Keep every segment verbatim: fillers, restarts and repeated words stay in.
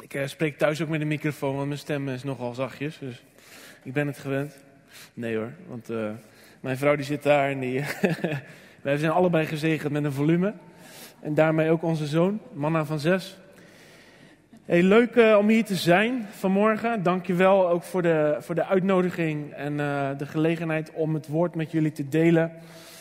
Ik uh, spreek thuis ook met een microfoon, want mijn stem is nogal zachtjes. Dus ik ben het gewend. Nee hoor, want uh, mijn vrouw die zit daar en die... wij zijn allebei gezegend met een volume. En daarmee ook onze zoon, Manna van zes. Hey, leuk uh, om hier te zijn vanmorgen. Dank je wel ook voor de, voor de uitnodiging en uh, de gelegenheid om het woord met jullie te delen.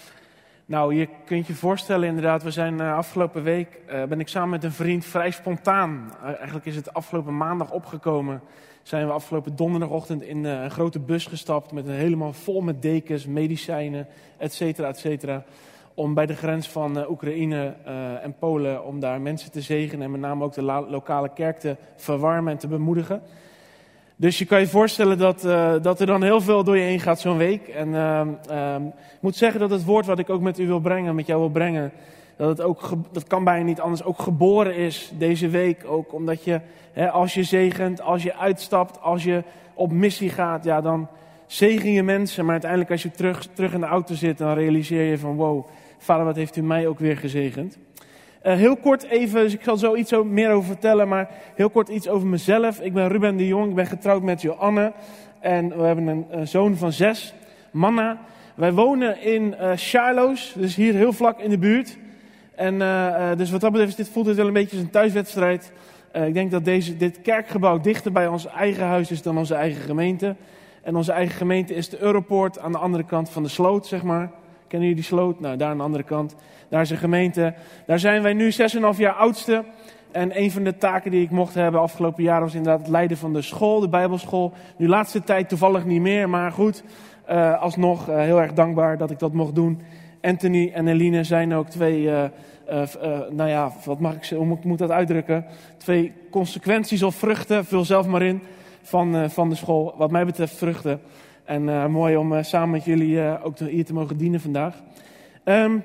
Nou, je kunt je voorstellen inderdaad, we zijn uh, afgelopen week, uh, ben ik samen met een vriend vrij spontaan. Uh, eigenlijk is het afgelopen maandag opgekomen. Zijn we afgelopen donderdagochtend in uh, een grote bus gestapt met een helemaal vol met dekens, medicijnen, et cetera, et cetera. Om bij de grens van uh, Oekraïne uh, en Polen, om daar mensen te zegenen en met name ook de la- lokale kerk te verwarmen en te bemoedigen. Dus je kan je voorstellen dat, uh, dat er dan heel veel door je heen gaat zo'n week. En uh, uh, ik moet zeggen dat het woord wat ik ook met u wil brengen, met jou wil brengen, dat het ook, ge- dat kan bijna niet anders, ook geboren is deze week. Ook omdat je, hè, als je zegent, als je uitstapt, als je op missie gaat, ja dan zegen je mensen. Maar uiteindelijk als je terug, terug in de auto zit, dan realiseer je van wow, Vader, wat heeft u mij ook weer gezegend. Uh, heel kort even, dus ik zal zo iets meer over vertellen, maar heel kort iets over mezelf. Ik ben Ruben de Jong, ik ben getrouwd met Joanne en we hebben een, een zoon van zes, Manna. Wij wonen in uh, Charloes, dus hier heel vlak in de buurt. En uh, uh, dus wat dat betreft, dit voelt het wel een beetje als een thuiswedstrijd. Uh, ik denk dat deze, dit kerkgebouw dichter bij ons eigen huis is dan onze eigen gemeente. En onze eigen gemeente is de Europoort aan de andere kant van de sloot, zeg maar. Kennen jullie die sloot? Nou, daar aan de andere kant. Daar is een gemeente. Daar zijn wij nu zes en een half jaar oudste. En een van de taken die ik mocht hebben afgelopen jaar was inderdaad het leiden van de school, de Bijbelschool. Nu de laatste tijd toevallig niet meer, maar goed. Uh, alsnog uh, heel erg dankbaar dat ik dat mocht doen. Anthony en Eline zijn ook twee, uh, uh, uh, nou ja, wat mag ik zeggen, hoe moet, moet dat uitdrukken? Twee consequenties of vruchten, vul zelf maar in, van, uh, van de school. Wat mij betreft vruchten. En uh, mooi om uh, samen met jullie uh, ook te, hier te mogen dienen vandaag. Um,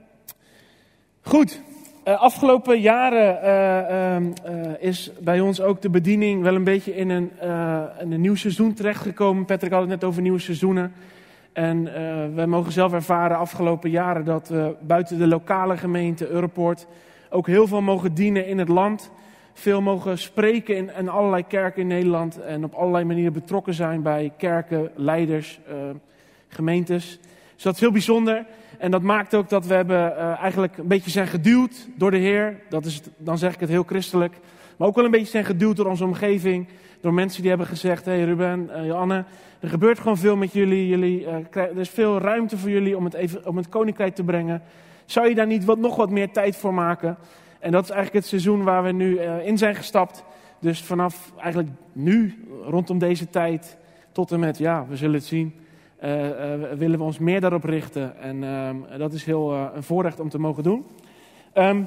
goed, uh, afgelopen jaren uh, uh, uh, is bij ons ook de bediening wel een beetje in een, uh, in een nieuw seizoen terechtgekomen. Patrick had het net over nieuwe seizoenen. En uh, wij mogen zelf ervaren afgelopen jaren dat we buiten de lokale gemeente Europoort ook heel veel mogen dienen in het land. Veel mogen spreken in, in allerlei kerken in Nederland en op allerlei manieren betrokken zijn bij kerken, leiders, uh, gemeentes. Dus dat is heel bijzonder en dat maakt ook dat we hebben uh, eigenlijk een beetje zijn geduwd door de Heer. Dat is het, dan zeg ik het heel christelijk. Maar ook wel een beetje zijn geduwd door onze omgeving. Door mensen die hebben gezegd, hey Ruben, uh, Joanne, er gebeurt gewoon veel met jullie. jullie uh, krijg, er is veel ruimte voor jullie om het, even, om het koninkrijk te brengen. Zou je daar niet wat, nog wat meer tijd voor maken? En dat is eigenlijk het seizoen waar we nu uh, in zijn gestapt. Dus vanaf eigenlijk nu, rondom deze tijd, tot en met, ja, we zullen het zien, uh, uh, willen we ons meer daarop richten. En uh, dat is heel uh, een voorrecht om te mogen doen. Um,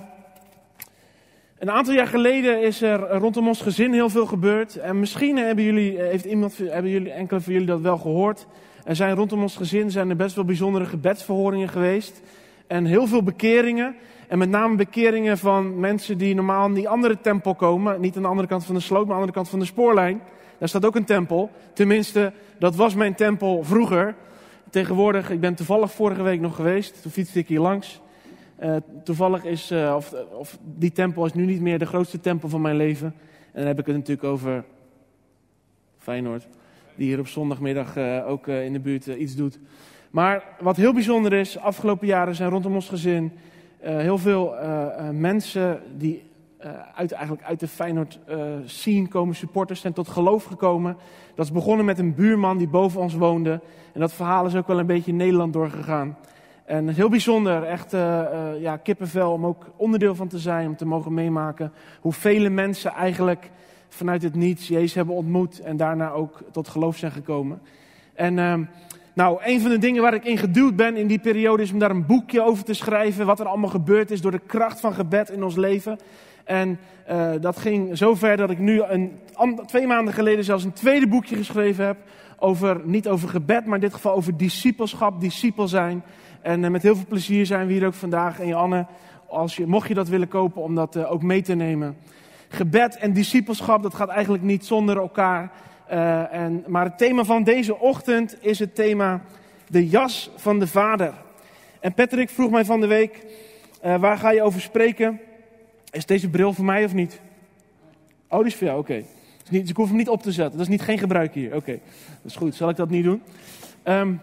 een aantal jaar geleden is er rondom ons gezin heel veel gebeurd. En misschien hebben jullie, heeft iemand, hebben jullie, enkele van jullie dat wel gehoord. Er zijn rondom ons gezin zijn er best wel bijzondere gebedsverhoringen geweest. En heel veel bekeringen. En met name bekeringen van mensen die normaal in die andere tempel komen. Niet aan de andere kant van de sloot, maar aan de andere kant van de spoorlijn. Daar staat ook een tempel. Tenminste, dat was mijn tempel vroeger. Tegenwoordig, ik ben toevallig vorige week nog geweest. Toen fietste ik hier langs. Uh, toevallig is, uh, of, of die tempel is nu niet meer de grootste tempel van mijn leven. En dan heb ik het natuurlijk over Feyenoord. Die hier op zondagmiddag uh, ook uh, in de buurt uh, iets doet. Maar wat heel bijzonder is, afgelopen jaren zijn rondom ons gezin uh, heel veel uh, uh, mensen die uh, uit, eigenlijk uit de Feyenoord uh, scene komen, supporters, zijn tot geloof gekomen. Dat is begonnen met een buurman die boven ons woonde. En dat verhaal is ook wel een beetje in Nederland doorgegaan. En heel bijzonder, echt uh, uh, ja, kippenvel om ook onderdeel van te zijn, om te mogen meemaken hoe vele mensen eigenlijk vanuit het niets Jezus hebben ontmoet en daarna ook tot geloof zijn gekomen. En uh, nou, een van de dingen waar ik in geduwd ben in die periode is om daar een boekje over te schrijven, wat er allemaal gebeurd is door de kracht van gebed in ons leven. En uh, dat ging zover dat ik nu een, twee maanden geleden zelfs een tweede boekje geschreven heb, over, niet over gebed, maar in dit geval over discipelschap, discipel zijn. En uh, met heel veel plezier zijn we hier ook vandaag. En Joanne, als je, mocht je dat willen kopen, om dat uh, ook mee te nemen. Gebed en discipelschap, dat gaat eigenlijk niet zonder elkaar. Uh, en, maar het thema van deze ochtend is het thema de jas van de Vader. En Patrick vroeg mij van de week, uh, waar ga je over spreken? Is deze bril voor mij of niet? Oh, die is voor jou, oké. Okay. Dus ik hoef hem niet op te zetten. Dat is niet geen gebruik hier. Oké, okay. Dat is goed. Zal ik dat niet doen? Um,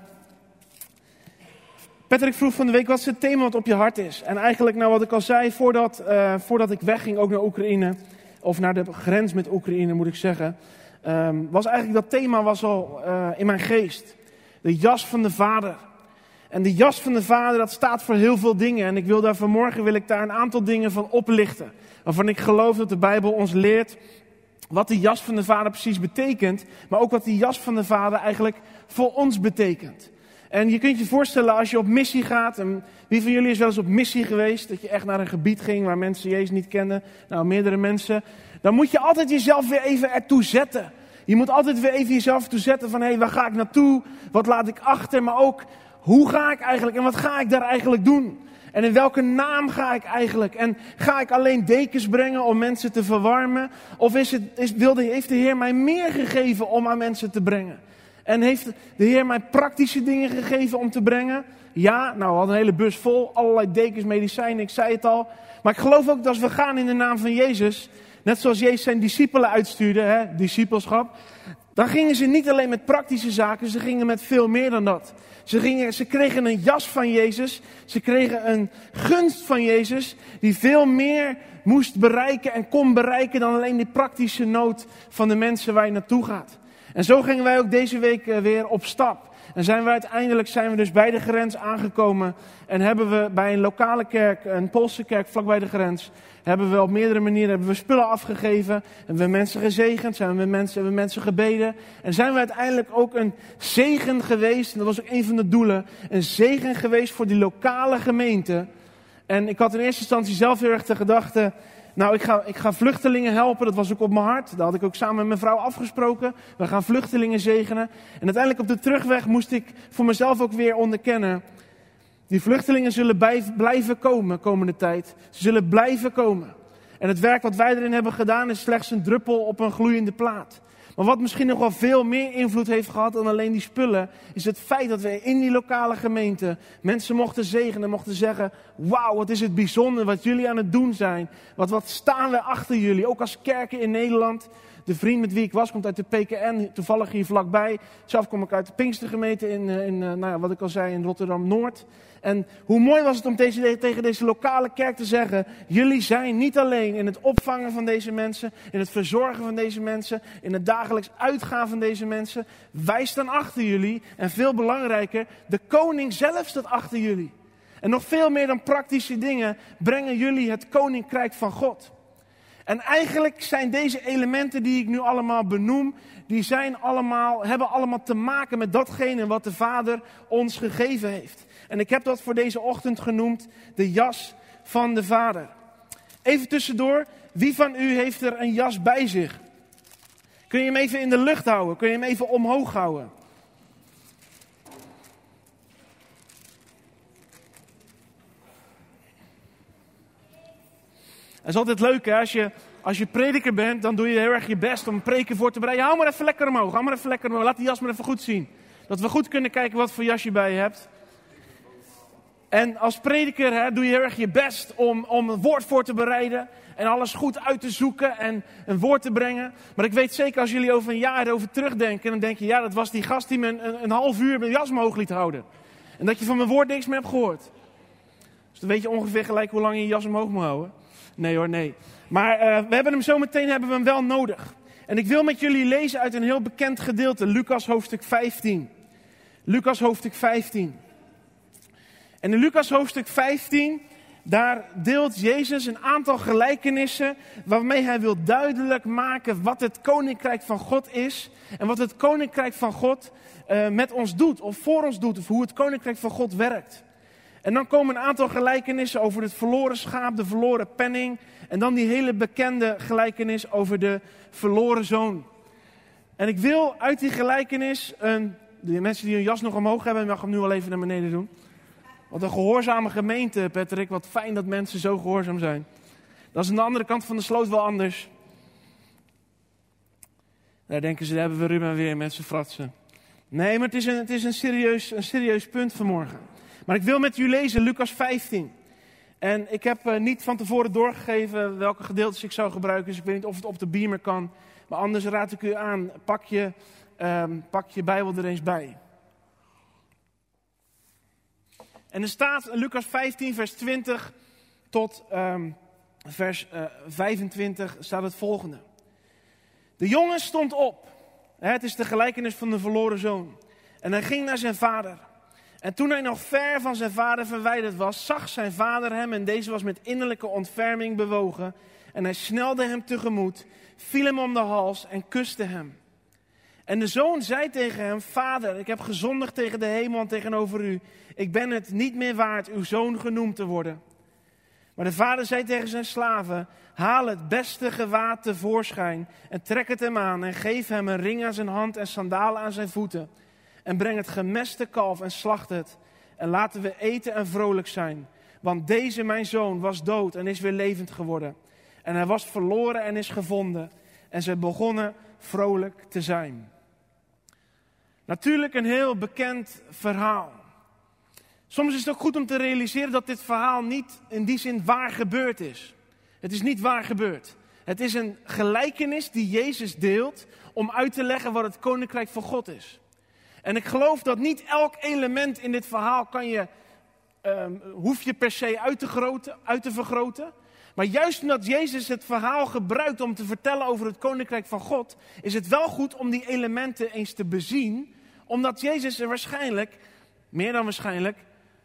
Patrick vroeg van de week, wat is het thema wat op je hart is? En eigenlijk, nou wat ik al zei, voordat, uh, voordat ik wegging, ook naar Oekraïne, of naar de grens met Oekraïne moet ik zeggen, um, was eigenlijk dat thema was al uh, in mijn geest. De jas van de Vader. En de jas van de Vader, dat staat voor heel veel dingen. En ik wil daar vanmorgen wil ik daar een aantal dingen van oplichten. Waarvan ik geloof dat de Bijbel ons leert wat de jas van de Vader precies betekent. Maar ook wat die jas van de Vader eigenlijk voor ons betekent. En je kunt je voorstellen als je op missie gaat. En wie van jullie is wel eens op missie geweest? Dat je echt naar een gebied ging waar mensen Jezus niet kenden. Nou, meerdere mensen. Dan moet je altijd jezelf weer even ertoe zetten. Je moet altijd weer even jezelf ertoe zetten van hé, hey, waar ga ik naartoe? Wat laat ik achter? Maar ook, hoe ga ik eigenlijk en wat ga ik daar eigenlijk doen? En in welke naam ga ik eigenlijk? En ga ik alleen dekens brengen om mensen te verwarmen? Of is het, is, wilde, heeft de Heer mij meer gegeven om aan mensen te brengen? En heeft de Heer mij praktische dingen gegeven om te brengen? Ja, nou we hadden een hele bus vol, allerlei dekens, medicijnen, ik zei het al. Maar ik geloof ook dat als we gaan in de naam van Jezus, net zoals Jezus zijn discipelen uitstuurde, hè, discipelschap, dan gingen ze niet alleen met praktische zaken, ze gingen met veel meer dan dat. Ze, gingen, ze kregen een jas van Jezus, ze kregen een gunst van Jezus, die veel meer moest bereiken en kon bereiken dan alleen die praktische nood van de mensen waar je naartoe gaat. En zo gingen wij ook deze week weer op stap. En zijn we uiteindelijk zijn we dus bij de grens aangekomen en hebben we bij een lokale kerk, een Poolse kerk vlakbij de grens, hebben we op meerdere manieren hebben we spullen afgegeven, hebben we mensen gezegend, zijn we mensen, hebben we mensen gebeden. En zijn we uiteindelijk ook een zegen geweest, en dat was ook een van de doelen, een zegen geweest voor die lokale gemeente. En ik had in eerste instantie zelf heel erg de gedachte, nou ik ga, ik ga vluchtelingen helpen, dat was ook op mijn hart. Daar had ik ook samen met mijn vrouw afgesproken, we gaan vluchtelingen zegenen. En uiteindelijk op de terugweg moest ik voor mezelf ook weer onderkennen, die vluchtelingen zullen bij, blijven komen komende tijd. Ze zullen blijven komen. En het werk wat wij erin hebben gedaan is slechts een druppel op een gloeiende plaat. Maar wat misschien nog wel veel meer invloed heeft gehad dan alleen die spullen, is het feit dat we in die lokale gemeente mensen mochten zegenen, mochten zeggen, wauw, wat is het bijzonder wat jullie aan het doen zijn. Wat, wat staan we achter jullie, ook als kerken in Nederland. De vriend met wie ik was komt uit de P K N, toevallig hier vlakbij. Zelf kom ik uit de Pinkstergemeente in, in nou ja, wat ik al zei, in Rotterdam-Noord. En hoe mooi was het om deze, tegen deze lokale kerk te zeggen, jullie zijn niet alleen in het opvangen van deze mensen, in het verzorgen van deze mensen, in het dagelijks uitgaan van deze mensen. Wij staan achter jullie en veel belangrijker, de koning zelf staat achter jullie. En nog veel meer dan praktische dingen brengen jullie het koninkrijk van God. En eigenlijk zijn deze elementen die ik nu allemaal benoem, die zijn allemaal, hebben allemaal te maken met datgene wat de Vader ons gegeven heeft. En ik heb dat voor deze ochtend genoemd, de jas van de Vader. Even tussendoor, wie van u heeft er een jas bij zich? Kun je hem even in de lucht houden? Kun je hem even omhoog houden? Het is altijd leuk hè, als je, als je prediker bent, dan doe je heel erg je best om een preken voor te bereiden. Hou maar even lekker omhoog, hou maar even lekker omhoog. Laat die jas maar even goed zien. Dat we goed kunnen kijken wat voor jas je bij je hebt. En als prediker hè, doe je heel erg je best om, om een woord voor te bereiden. En alles goed uit te zoeken en een woord te brengen. Maar ik weet zeker als jullie over een jaar erover terugdenken, dan denk je, ja dat was die gast die me een, een, een half uur mijn jas omhoog liet houden. En dat je van mijn woord niks meer hebt gehoord. Dus dan weet je ongeveer gelijk hoe lang je je jas omhoog moet houden. Nee hoor, nee. Maar uh, we hebben hem zo meteen hebben we hem wel nodig. En ik wil met jullie lezen uit een heel bekend gedeelte. Lucas hoofdstuk vijftien. Lucas hoofdstuk vijftien. En in Lucas hoofdstuk vijftien, daar deelt Jezus een aantal gelijkenissen waarmee hij wil duidelijk maken wat het koninkrijk van God is. En wat het koninkrijk van God uh, met ons doet, of voor ons doet, of hoe het koninkrijk van God werkt. En dan komen een aantal gelijkenissen over het verloren schaap, de verloren penning. En dan die hele bekende gelijkenis over de verloren zoon. En ik wil uit die gelijkenis, een, de mensen die hun jas nog omhoog hebben, mag hem nu al even naar beneden doen. Wat een gehoorzame gemeente, Patrick. Wat fijn dat mensen zo gehoorzaam zijn. Dat is aan de andere kant van de sloot wel anders. Daar denken ze, daar hebben we Ruben weer met zijn fratsen. Nee, maar het is een, het is een, serieus, een serieus punt vanmorgen. Maar ik wil met u lezen Lucas vijftien. En ik heb uh, niet van tevoren doorgegeven welke gedeeltes ik zou gebruiken. Dus ik weet niet of het op de beamer kan. Maar anders raad ik u aan, pak je, um, pak je Bijbel er eens bij. En er staat in Lucas vijftien vers twintig tot um, vers uh, vijfentwintig staat het volgende. De jongen stond op. Het is de gelijkenis van de verloren zoon. En hij ging naar zijn vader. En toen hij nog ver van zijn vader verwijderd was, zag zijn vader hem en deze was met innerlijke ontferming bewogen. En hij snelde hem tegemoet, viel hem om de hals en kuste hem. En de zoon zei tegen hem, vader, ik heb gezondigd tegen de hemel en tegenover u. Ik ben het niet meer waard uw zoon genoemd te worden. Maar de vader zei tegen zijn slaven, haal het beste gewaad tevoorschijn en trek het hem aan en geef hem een ring aan zijn hand en sandalen aan zijn voeten. En breng het gemeste kalf en slacht het. En laten we eten en vrolijk zijn. Want deze mijn zoon was dood en is weer levend geworden. En hij was verloren en is gevonden. En ze begonnen vrolijk te zijn. Natuurlijk een heel bekend verhaal. Soms is het ook goed om te realiseren dat dit verhaal niet in die zin waar gebeurd is. Het is niet waar gebeurd. Het is een gelijkenis die Jezus deelt om uit te leggen wat het koninkrijk van God is. En ik geloof dat niet elk element in dit verhaal kan je, um, hoef je per se uit te, groten, uit te vergroten. Maar juist omdat Jezus het verhaal gebruikt om te vertellen over het koninkrijk van God, is het wel goed om die elementen eens te bezien. Omdat Jezus er waarschijnlijk, meer dan waarschijnlijk,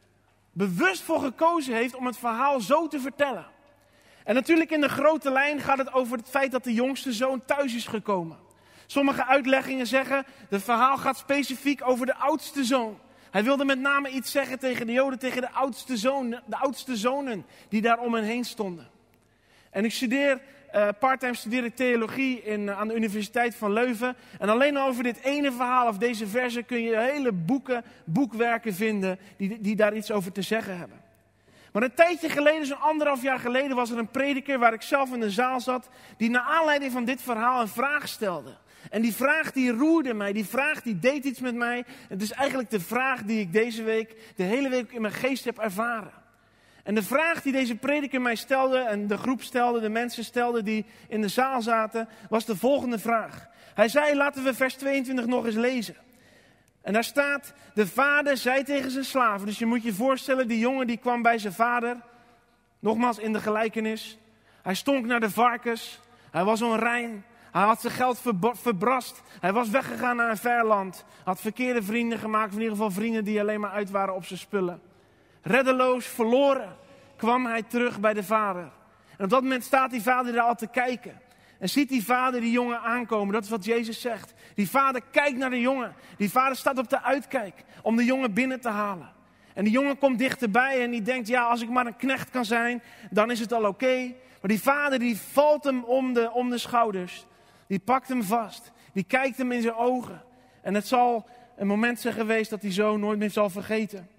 bewust voor gekozen heeft om het verhaal zo te vertellen. En natuurlijk in de grote lijn gaat het over het feit dat de jongste zoon thuis is gekomen. Sommige uitleggingen zeggen, het verhaal gaat specifiek over de oudste zoon. Hij wilde met name iets zeggen tegen de Joden, tegen de oudste, zoon, de oudste zonen die daar om hen heen stonden. En ik studeer, uh, parttime studeer ik theologie in, uh, aan de Universiteit van Leuven. En alleen al over dit ene verhaal of deze verse kun je hele boeken, boekwerken vinden die, die daar iets over te zeggen hebben. Maar een tijdje geleden, zo'n anderhalf jaar geleden, was er een prediker waar ik zelf in de zaal zat, die naar aanleiding van dit verhaal een vraag stelde. En die vraag die roerde mij, die vraag die deed iets met mij. Het is eigenlijk de vraag die ik deze week, de hele week in mijn geest heb ervaren. En de vraag die deze prediker mij stelde en de groep stelde, de mensen stelden die in de zaal zaten, was de volgende vraag. Hij zei, laten we vers tweeëntwintig nog eens lezen. En daar staat, de vader zei tegen zijn slaven, dus je moet je voorstellen, die jongen die kwam bij zijn vader, nogmaals in de gelijkenis. Hij stonk naar de varkens, hij was onrein. Hij had zijn geld verbrast. Hij was weggegaan naar een ver land. Had verkeerde vrienden gemaakt. Of in ieder geval vrienden die alleen maar uit waren op zijn spullen. Reddeloos, verloren, kwam hij terug bij de vader. En op dat moment staat die vader daar al te kijken. En ziet die vader die jongen aankomen. Dat is wat Jezus zegt. Die vader kijkt naar de jongen. Die vader staat op de uitkijk om de jongen binnen te halen. En die jongen komt dichterbij en die denkt, ja, als ik maar een knecht kan zijn, dan is het al oké. Okay. Maar die vader die valt hem om de, om de schouders. Die pakt hem vast. Die kijkt hem in zijn ogen. En het zal een moment zijn geweest dat die zoon nooit meer zal vergeten.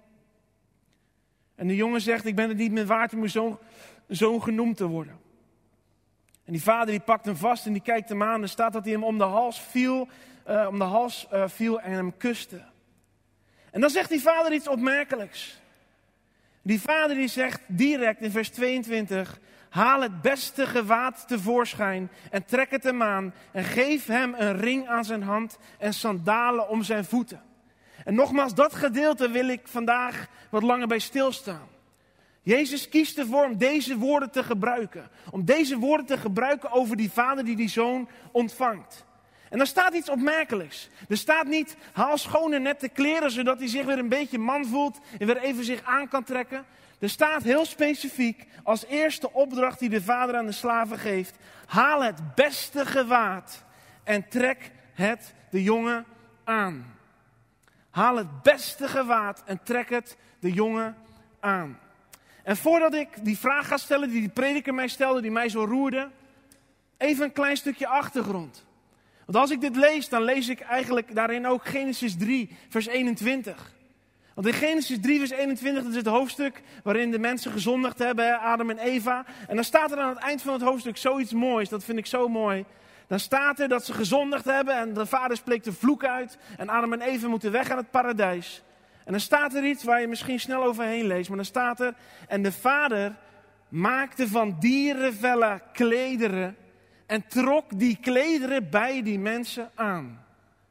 En de jongen zegt, ik ben het niet meer waard om mijn zoon, zoon genoemd te worden. En die vader die pakt hem vast en die kijkt hem aan. Er staat dat hij hem om de hals viel, uh, om de hals, uh, viel en hem kuste. En dan zegt die vader iets opmerkelijks. Die vader die zegt direct in vers tweeëntwintig... Haal het beste gewaad tevoorschijn en trek het hem aan en geef hem een ring aan zijn hand en sandalen om zijn voeten. En nogmaals, dat gedeelte wil ik vandaag wat langer bij stilstaan. Jezus kiest ervoor om deze woorden te gebruiken. Om deze woorden te gebruiken over die vader die die zoon ontvangt. En daar staat iets opmerkelijks. Er staat niet, haal schone nette kleren zodat hij zich weer een beetje man voelt en weer even zich aan kan trekken. Er staat heel specifiek als eerste opdracht die de vader aan de slaven geeft. Haal het beste gewaad en trek het de jongen aan. Haal het beste gewaad en trek het de jongen aan. En voordat ik die vraag ga stellen die die prediker mij stelde, die mij zo roerde. Even een klein stukje achtergrond. Want als ik dit lees, dan lees ik eigenlijk daarin ook Genesis drie, vers eenentwintig. Want in Genesis drie, vers eenentwintig, dat is het hoofdstuk waarin de mensen gezondigd hebben, Adam en Eva. En dan staat er aan het eind van het hoofdstuk zoiets moois, dat vind ik zo mooi. Dan staat er dat ze gezondigd hebben en de vader spreekt de vloek uit. En Adam en Eva moeten weg aan het paradijs. En dan staat er iets waar je misschien snel overheen leest. Maar dan staat er, en de vader maakte van dierenvellen klederen en trok die klederen bij die mensen aan.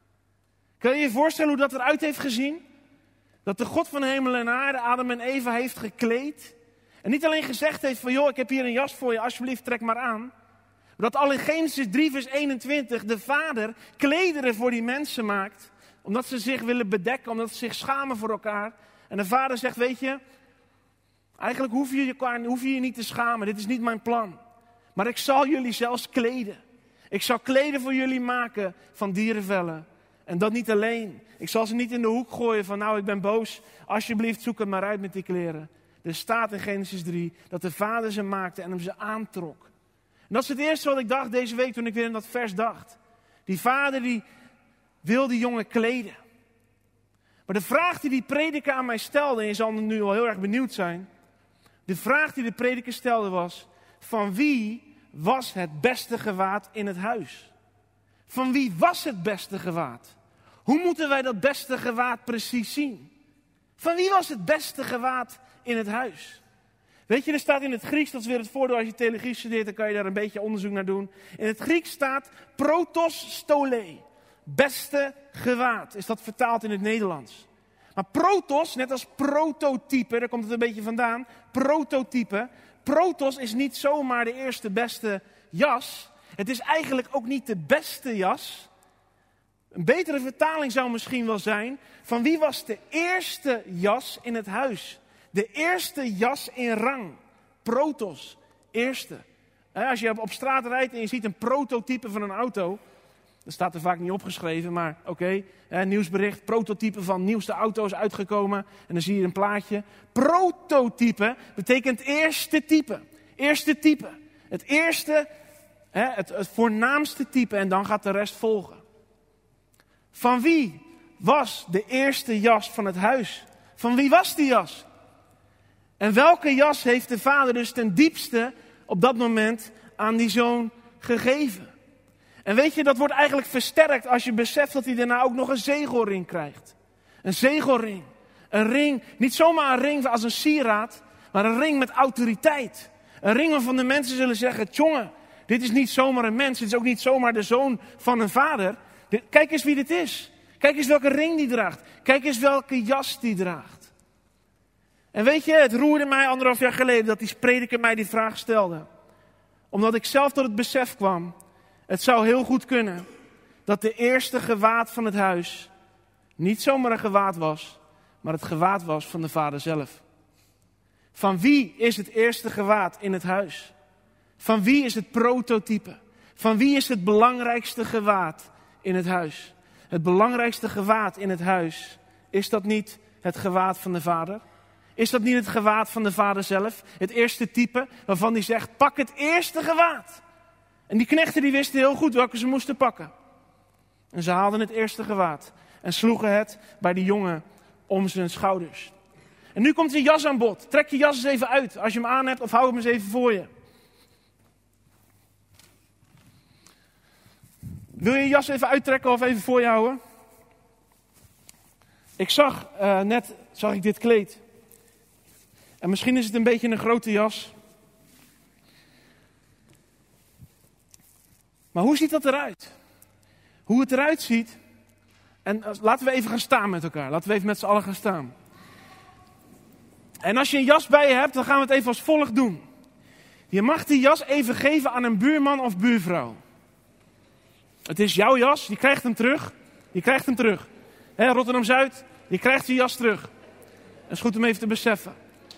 Kan je je voorstellen hoe dat eruit heeft gezien? Dat de God van hemel en aarde Adam en Eva heeft gekleed. En niet alleen gezegd heeft van, joh, ik heb hier een jas voor je, alsjeblieft trek maar aan. Maar dat al in Genesis drie vers eenentwintig de vader klederen voor die mensen maakt. Omdat ze zich willen bedekken, omdat ze zich schamen voor elkaar. En de vader zegt, weet je, eigenlijk hoef je je, hoef je je niet te schamen, dit is niet mijn plan. Maar ik zal jullie zelfs kleden. Ik zal kleden voor jullie maken van dierenvellen. En dat niet alleen. Ik zal ze niet in de hoek gooien van, nou ik ben boos, alsjeblieft zoek het maar uit met die kleren. Er staat in Genesis drie dat de vader ze maakte en hem ze aantrok. En dat is het eerste wat ik dacht deze week toen ik weer in dat vers dacht. Die vader die wil die jongen kleden. Maar de vraag die die prediker aan mij stelde, en je zal nu al heel erg benieuwd zijn. De vraag die de prediker stelde was, van wie was het beste gewaad in het huis? Van wie was het beste gewaad? Hoe moeten wij dat beste gewaad precies zien? Van wie was het beste gewaad in het huis? Weet je, er staat in het Grieks, dat is weer het voordeel als je theologie studeert, dan kan je daar een beetje onderzoek naar doen. In het Grieks staat protos stole, beste gewaad, is dat vertaald in het Nederlands. Maar protos, net als prototype, daar komt het een beetje vandaan, prototype. Protos is niet zomaar de eerste beste jas. Het is eigenlijk ook niet de beste jas. Een betere vertaling zou misschien wel zijn, van wie was de eerste jas in het huis? De eerste jas in rang. Protos. Eerste. Als je op straat rijdt en je ziet een prototype van een auto. Dat staat er vaak niet opgeschreven, maar oké. Okay, nieuwsbericht, prototype van nieuwste auto's uitgekomen. En dan zie je een plaatje. Prototype betekent eerste type. Eerste type. Het eerste, het, het voornaamste type en dan gaat de rest volgen. Van wie was de eerste jas van het huis? Van wie was die jas? En welke jas heeft de vader dus ten diepste op dat moment aan die zoon gegeven? En weet je, dat wordt eigenlijk versterkt als je beseft dat hij daarna ook nog een zegelring krijgt. Een zegelring. Een ring, niet zomaar een ring als een sieraad, maar een ring met autoriteit. Een ring waarvan de mensen zullen zeggen, jongen, dit is niet zomaar een mens, dit is ook niet zomaar de zoon van een vader. Kijk eens wie dit is. Kijk eens welke ring die draagt. Kijk eens welke jas die draagt. En weet je, het roerde mij anderhalf jaar geleden dat die prediker mij die vraag stelde. Omdat ik zelf tot het besef kwam, het zou heel goed kunnen dat de eerste gewaad van het huis niet zomaar een gewaad was, maar het gewaad was van de vader zelf. Van wie is het eerste gewaad in het huis? Van wie is het prototype? Van wie is het belangrijkste gewaad in het huis? Het belangrijkste gewaad in het huis, is dat niet het gewaad van de vader? Is dat niet het gewaad van de vader zelf? Het eerste type waarvan hij zegt, pak het eerste gewaad. En die knechten die wisten heel goed welke ze moesten pakken. En ze haalden het eerste gewaad en sloegen het bij die jongen om zijn schouders. En nu komt zijn jas aan bod. Trek je jas eens even uit als je hem aan hebt of hou hem eens even voor je. Wil je je jas even uittrekken of even voor je houden? Ik zag uh, net zag ik dit kleed. En misschien is het een beetje een grote jas. Maar hoe ziet dat eruit? Hoe het eruit ziet. En laten we even gaan staan met elkaar. Laten we even met z'n allen gaan staan. En als je een jas bij je hebt, dan gaan we het even als volgt doen. Je mag die jas even geven aan een buurman of buurvrouw. Het is jouw jas, je krijgt hem terug. Je krijgt hem terug. He, Rotterdam-Zuid, je krijgt je jas terug. Het is goed om even te beseffen.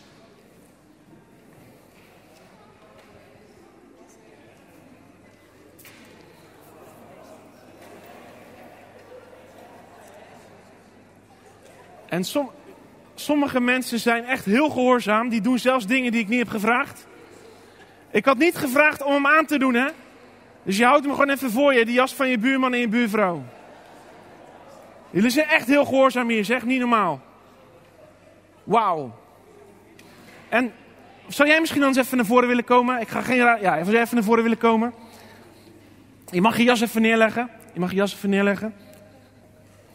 En som, sommige mensen zijn echt heel gehoorzaam. Die doen zelfs dingen die ik niet heb gevraagd. Ik had niet gevraagd om hem aan te doen, hè. Dus je houdt hem gewoon even voor je. Die jas van je buurman en je buurvrouw. Jullie zijn echt heel gehoorzaam hier, zeg. Niet normaal. Wauw. En zou jij misschien dan eens even naar voren willen komen? Ik ga geen raar... Ja, zou jij even naar voren willen komen? Je mag je jas even neerleggen. Je mag je jas even neerleggen.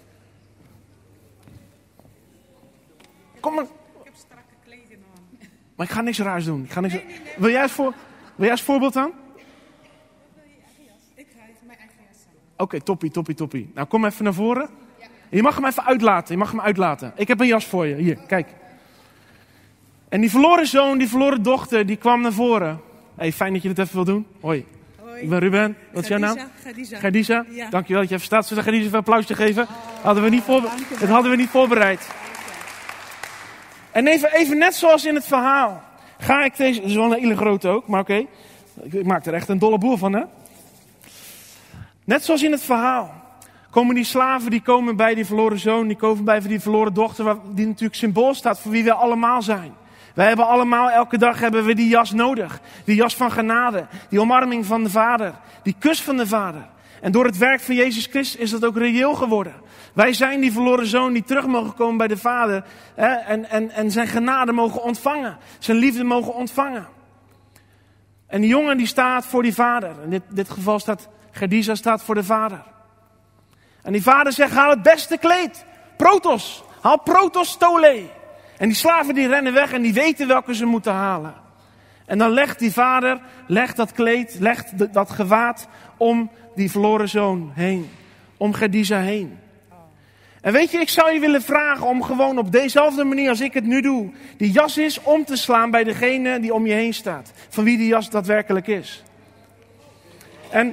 Kom maar. Ik heb strakke kleding aan. Maar ik ga niks raars doen. Ik ga niks... nee, nee, nee. Wil jij als, voor... Wil jij als voorbeeld dan? Ik ga even mijn eigen jas aan. Oké, okay, toppie, toppie, toppie. Nou, kom even naar voren. Ja. Je mag hem even uitlaten. Je mag hem uitlaten. Ik heb een jas voor je. Hier, kijk. En die verloren zoon, die verloren dochter, die kwam naar voren. Hey, fijn dat je dit even wil doen. Hoi. Hoi. Ik ben Ruben. Wat is jouw naam? Gadisa. Gadisa. Ja. Dankjewel dat je even staat. Zullen we Gadisa even een applausje geven? Oh, hadden we niet voorbe- dat hadden we niet voorbereid. En even, even net zoals in het verhaal. Ga ik deze... Het is wel een hele grote ook, maar oké. Okay. Ik maak er echt een dolle boel van, hè. Net zoals in het verhaal. Komen die slaven, die komen bij die verloren zoon. Die komen bij die verloren dochter. Die natuurlijk symbool staat voor wie we allemaal zijn. Wij hebben allemaal, elke dag hebben we die jas nodig. Die jas van genade. Die omarming van de Vader. Die kus van de Vader. En door het werk van Jezus Christus is dat ook reëel geworden. Wij zijn die verloren zoon die terug mogen komen bij de Vader. Hè, en, en, en zijn genade mogen ontvangen. Zijn liefde mogen ontvangen. En die jongen die staat voor die vader. In dit, dit geval staat Gadisa staat voor de vader. En die vader zegt, haal het beste kleed. Protos. Haal protos stole. En die slaven die rennen weg en die weten welke ze moeten halen. En dan legt die vader, legt dat kleed, legt de, dat gewaad om die verloren zoon heen. Om Gadisa heen. En weet je, ik zou je willen vragen om gewoon op dezelfde manier als ik het nu doe, die jas is om te slaan bij degene die om je heen staat. Van wie die jas daadwerkelijk is. En...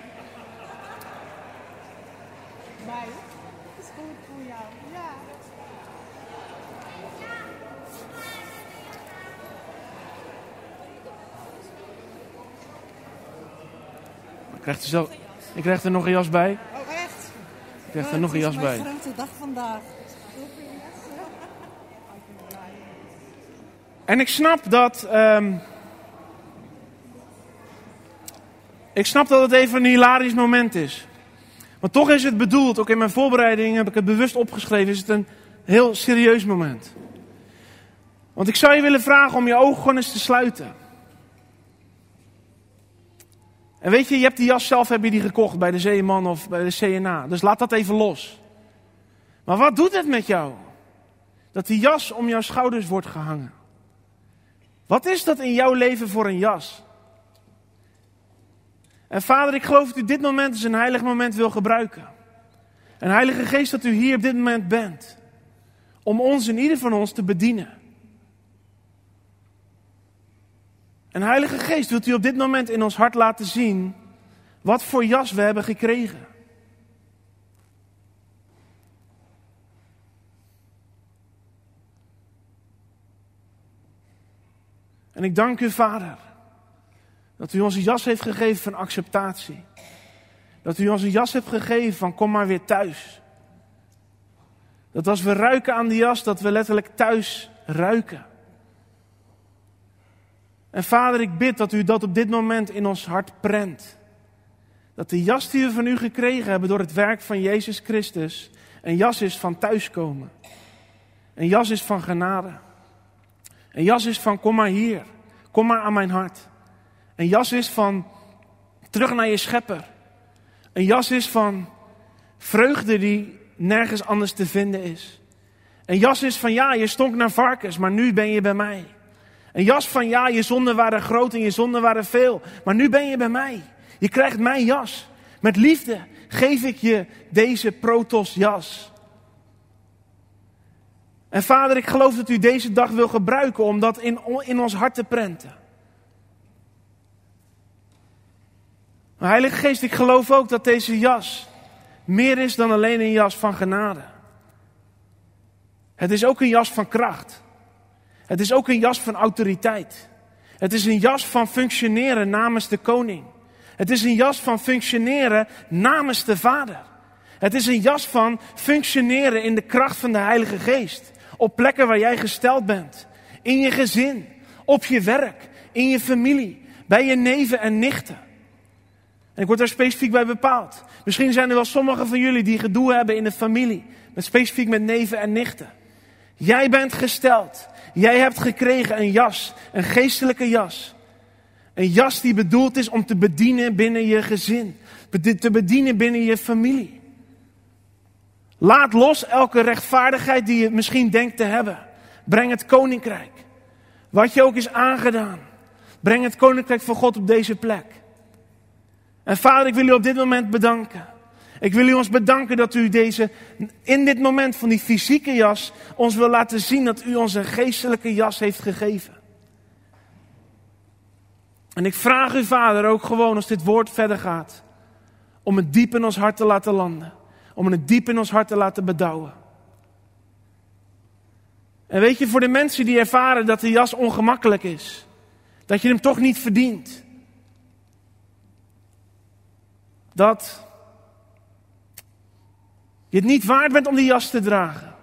Mij, het is goed voor jou. Ja. Ik krijg er, zelf... ik krijg er nog een jas bij. Oh, echt? Ik krijg er nog een jas bij. Het is mijn grote dag vandaag. En ik snap dat... Um, ik snap dat het even een hilarisch moment is. Maar toch is het bedoeld, ook in mijn voorbereiding heb ik het bewust opgeschreven, is het een heel serieus moment. Want ik zou je willen vragen om je ogen gewoon eens te sluiten. En weet je, je hebt die jas zelf heb je die gekocht bij de Zeeman of bij de C N A. Dus laat dat even los. Maar wat doet het met jou? Dat die jas om jouw schouders wordt gehangen. Wat is dat in jouw leven voor een jas? En Vader, ik geloof dat u dit moment als een heilig moment wil gebruiken. En Heilige Geest, dat u hier op dit moment bent. Om ons en ieder van ons te bedienen. En Heilige Geest, wilt u op dit moment in ons hart laten zien wat voor jas we hebben gekregen. En ik dank u, Vader, dat u ons een jas heeft gegeven van acceptatie. Dat u ons een jas hebt gegeven van kom maar weer thuis. Dat als we ruiken aan die jas, dat we letterlijk thuis ruiken. En Vader, ik bid dat u dat op dit moment in ons hart prent. Dat de jas die we van u gekregen hebben door het werk van Jezus Christus een jas is van thuiskomen. Een jas is van genade. Een jas is van kom maar hier, kom maar aan mijn hart. Een jas is van terug naar je schepper. Een jas is van vreugde die nergens anders te vinden is. Een jas is van ja, je stonk naar varkens, maar nu ben je bij mij. Een jas van ja, je zonden waren groot en je zonden waren veel, maar nu ben je bij mij. Je krijgt mijn jas. Met liefde geef ik je deze protos jas. En Vader, ik geloof dat u deze dag wil gebruiken om dat in, in ons hart te prenten. Maar Heilige Geest, ik geloof ook dat deze jas meer is dan alleen een jas van genade. Het is ook een jas van kracht. Het is ook een jas van autoriteit. Het is een jas van functioneren namens de koning. Het is een jas van functioneren namens de Vader. Het is een jas van functioneren in de kracht van de Heilige Geest. Op plekken waar jij gesteld bent. In je gezin, op je werk, in je familie, bij je neven en nichten. En ik word daar specifiek bij bepaald. Misschien zijn er wel sommigen van jullie die gedoe hebben in de familie. Met specifiek met neven en nichten. Jij bent gesteld. Jij hebt gekregen een jas, een geestelijke jas. Een jas die bedoeld is om te bedienen binnen je gezin. Te bedienen binnen je familie. Laat los elke rechtvaardigheid die je misschien denkt te hebben. Breng het koninkrijk. Wat je ook is aangedaan. Breng het koninkrijk van God op deze plek. En Vader, ik wil u op dit moment bedanken. Ik wil u ons bedanken dat u deze, in dit moment van die fysieke jas, ons wil laten zien dat u ons een geestelijke jas heeft gegeven. En ik vraag u, Vader, ook gewoon als dit woord verder gaat, om het diep in ons hart te laten landen. Om het diep in ons hart te laten bedouwen. En weet je, voor de mensen die ervaren dat de jas ongemakkelijk is, dat je hem toch niet verdient, dat je het niet waard bent om die jas te dragen,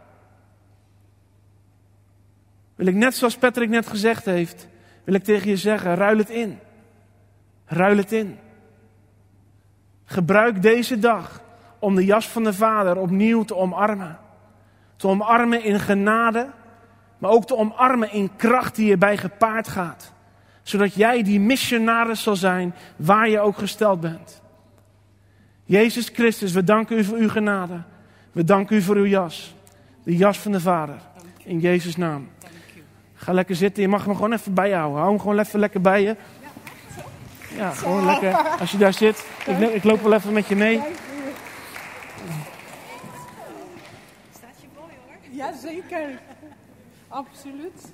wil ik net zoals Patrick net gezegd heeft, wil ik tegen je zeggen, ruil het in. Ruil het in. Gebruik deze dag om de jas van de Vader opnieuw te omarmen. Te omarmen in genade, maar ook te omarmen in kracht die erbij gepaard gaat. Zodat jij die missionaris zal zijn waar je ook gesteld bent. Jezus Christus, we danken u voor uw genade. We danken u voor uw jas. De jas van de Vader. In Jezus' naam. Ga lekker zitten. Je mag me gewoon even bij je houden. Hou hem gewoon even lekker bij je. Ja, gewoon lekker. Als je daar zit. Ik, ik loop wel even met je mee. Staat je mooi hoor. Ja, zeker. Absoluut.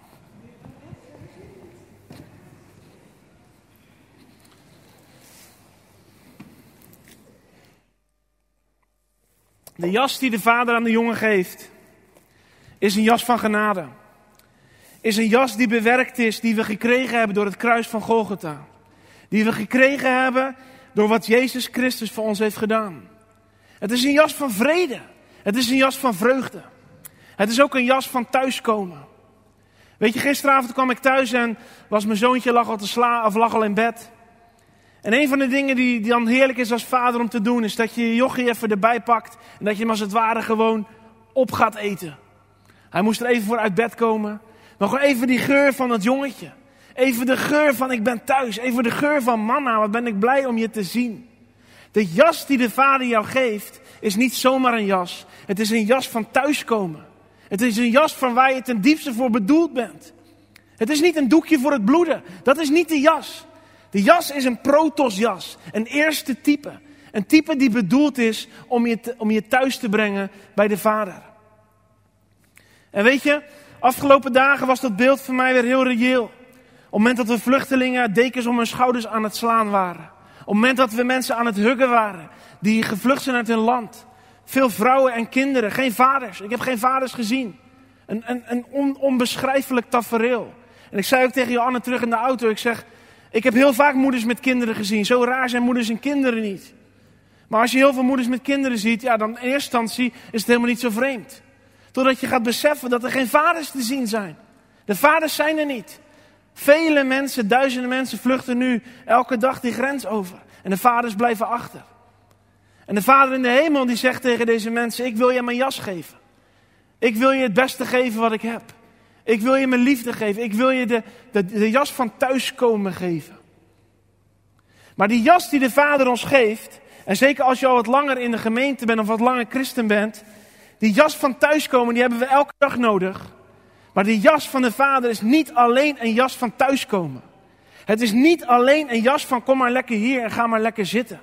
De jas die de Vader aan de jongen geeft, is een jas van genade. Is een jas die bewerkt is, die we gekregen hebben door het kruis van Golgotha. Die we gekregen hebben door wat Jezus Christus voor ons heeft gedaan. Het is een jas van vrede. Het is een jas van vreugde. Het is ook een jas van thuiskomen. Weet je, gisteravond kwam ik thuis en was mijn zoontje lag al te slaan of lag al in bed. En een van de dingen die, die dan heerlijk is als vader om te doen, is dat je je jochie even erbij pakt en dat je hem als het ware gewoon op gaat eten. Hij moest er even voor uit bed komen. Maar gewoon even die geur van dat jongetje. Even de geur van ik ben thuis. Even de geur van mama, wat ben ik blij om je te zien. De jas die de Vader jou geeft, is niet zomaar een jas. Het is een jas van thuiskomen. Het is een jas van waar je ten diepste voor bedoeld bent. Het is niet een doekje voor het bloeden. Dat is niet de jas. De jas is een protosjas. Een eerste type. Een type die bedoeld is om je, te, om je thuis te brengen bij de Vader. En weet je, afgelopen dagen was dat beeld voor mij weer heel reëel. Op het moment dat we vluchtelingen dekens om hun schouders aan het slaan waren. Op het moment dat we mensen aan het huggen waren. Die gevlucht zijn uit hun land. Veel vrouwen en kinderen, geen vaders. Ik heb geen vaders gezien. Een, een, een on, onbeschrijfelijk tafereel. En ik zei ook tegen Johanna terug in de auto. Ik zeg, ik heb heel vaak moeders met kinderen gezien. Zo raar zijn moeders en kinderen niet. Maar als je heel veel moeders met kinderen ziet, ja, dan in eerste instantie is het helemaal niet zo vreemd. Totdat je gaat beseffen dat er geen vaders te zien zijn. De vaders zijn er niet. Vele mensen, duizenden mensen vluchten nu elke dag die grens over. En de vaders blijven achter. En de Vader in de hemel die zegt tegen deze mensen, ik wil je mijn jas geven. Ik wil je het beste geven wat ik heb. Ik wil je mijn liefde geven. Ik wil je de, de, de jas van thuiskomen geven. Maar die jas die de Vader ons geeft, en zeker als je al wat langer in de gemeente bent of wat langer christen bent, die jas van thuiskomen die hebben we elke dag nodig. Maar die jas van de Vader is niet alleen een jas van thuiskomen. Het is niet alleen een jas van kom maar lekker hier en ga maar lekker zitten.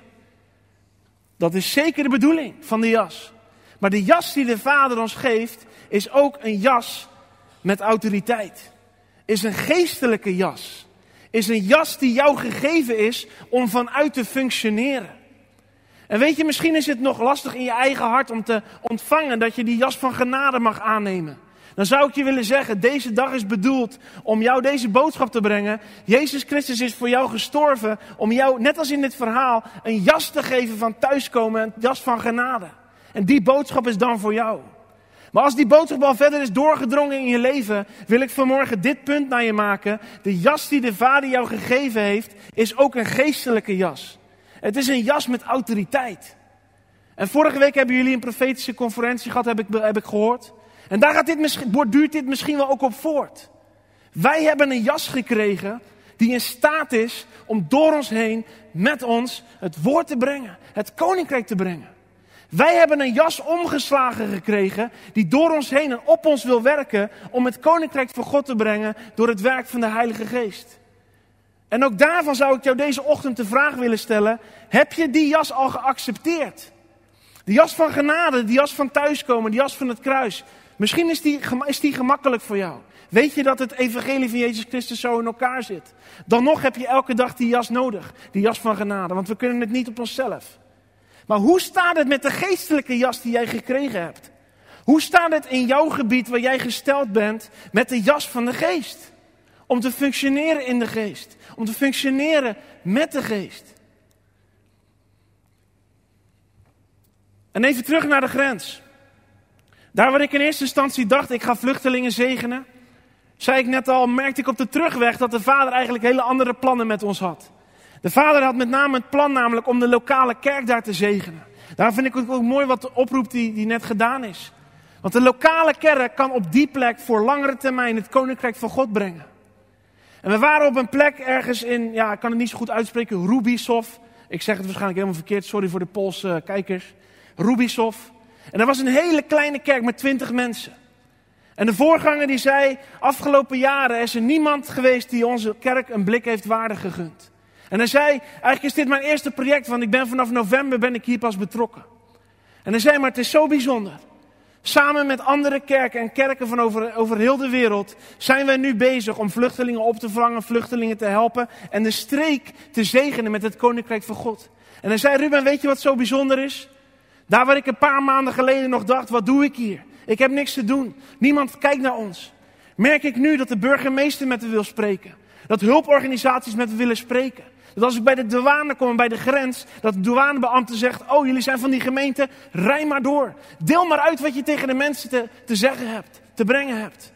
Dat is zeker de bedoeling van de jas. Maar de jas die de Vader ons geeft, is ook een jas met autoriteit. Is een geestelijke jas. Is een jas die jou gegeven is om vanuit te functioneren. En weet je, misschien is het nog lastig in je eigen hart om te ontvangen dat je die jas van genade mag aannemen. Dan zou ik je willen zeggen, deze dag is bedoeld om jou deze boodschap te brengen. Jezus Christus is voor jou gestorven om jou, net als in dit verhaal, een jas te geven van thuiskomen, een jas van genade. En die boodschap is dan voor jou. Maar als die boodschap al verder is doorgedrongen in je leven, wil ik vanmorgen dit punt naar je maken. De jas die de Vader jou gegeven heeft, is ook een geestelijke jas. Het is een jas met autoriteit. En vorige week hebben jullie een profetische conferentie gehad, heb ik, heb ik gehoord. En daar gaat dit misschien, borduurt dit misschien wel ook op voort. Wij hebben een jas gekregen die in staat is om door ons heen, met ons, het woord te brengen. Het koninkrijk te brengen. Wij hebben een jas omgeslagen gekregen die door ons heen en op ons wil werken om het koninkrijk van God te brengen door het werk van de Heilige Geest. En ook daarvan zou ik jou deze ochtend de vraag willen stellen, heb je die jas al geaccepteerd? De jas van genade, de jas van thuiskomen, de jas van het kruis. Misschien is die, is die gemakkelijk voor jou. Weet je dat het evangelie van Jezus Christus zo in elkaar zit? Dan nog heb je elke dag die jas nodig, die jas van genade, want we kunnen het niet op onszelf. Maar hoe staat het met de geestelijke jas die jij gekregen hebt? Hoe staat het in jouw gebied waar jij gesteld bent met de jas van de geest? Om te functioneren in de geest. Om te functioneren met de geest. En even terug naar de grens. Daar waar ik in eerste instantie dacht, ik ga vluchtelingen zegenen. Zei ik net al, merkte ik op de terugweg dat de Vader eigenlijk hele andere plannen met ons had. De Vader had met name het plan namelijk om de lokale kerk daar te zegenen. Daar vind ik het ook mooi wat de oproep die, die net gedaan is. Want de lokale kerk kan op die plek voor langere termijn het koninkrijk van God brengen. En we waren op een plek ergens in, ja, ik kan het niet zo goed uitspreken, Rubišov. Ik zeg het waarschijnlijk helemaal verkeerd, sorry voor de Poolse uh, kijkers. Rubišov. En er was een hele kleine kerk met twintig mensen. En de voorganger die zei, afgelopen jaren is er niemand geweest die onze kerk een blik heeft waardig gegund. En hij zei, eigenlijk is dit mijn eerste project, want ik ben vanaf november ben ik hier pas betrokken. En hij zei, maar het is zo bijzonder. Samen met andere kerken en kerken van over, over heel de wereld zijn wij nu bezig om vluchtelingen op te vangen, vluchtelingen te helpen en de streek te zegenen met het koninkrijk van God. En hij zei, Ruben, weet je wat zo bijzonder is? Daar waar ik een paar maanden geleden nog dacht, wat doe ik hier? Ik heb niks te doen. Niemand kijkt naar ons. Merk ik nu dat de burgemeester met me wil spreken. Dat hulporganisaties met me willen spreken. Dat als ik bij de douane kom en bij de grens, dat de douanebeambte zegt, oh jullie zijn van die gemeente, rij maar door. Deel maar uit wat je tegen de mensen te, te zeggen hebt, te brengen hebt.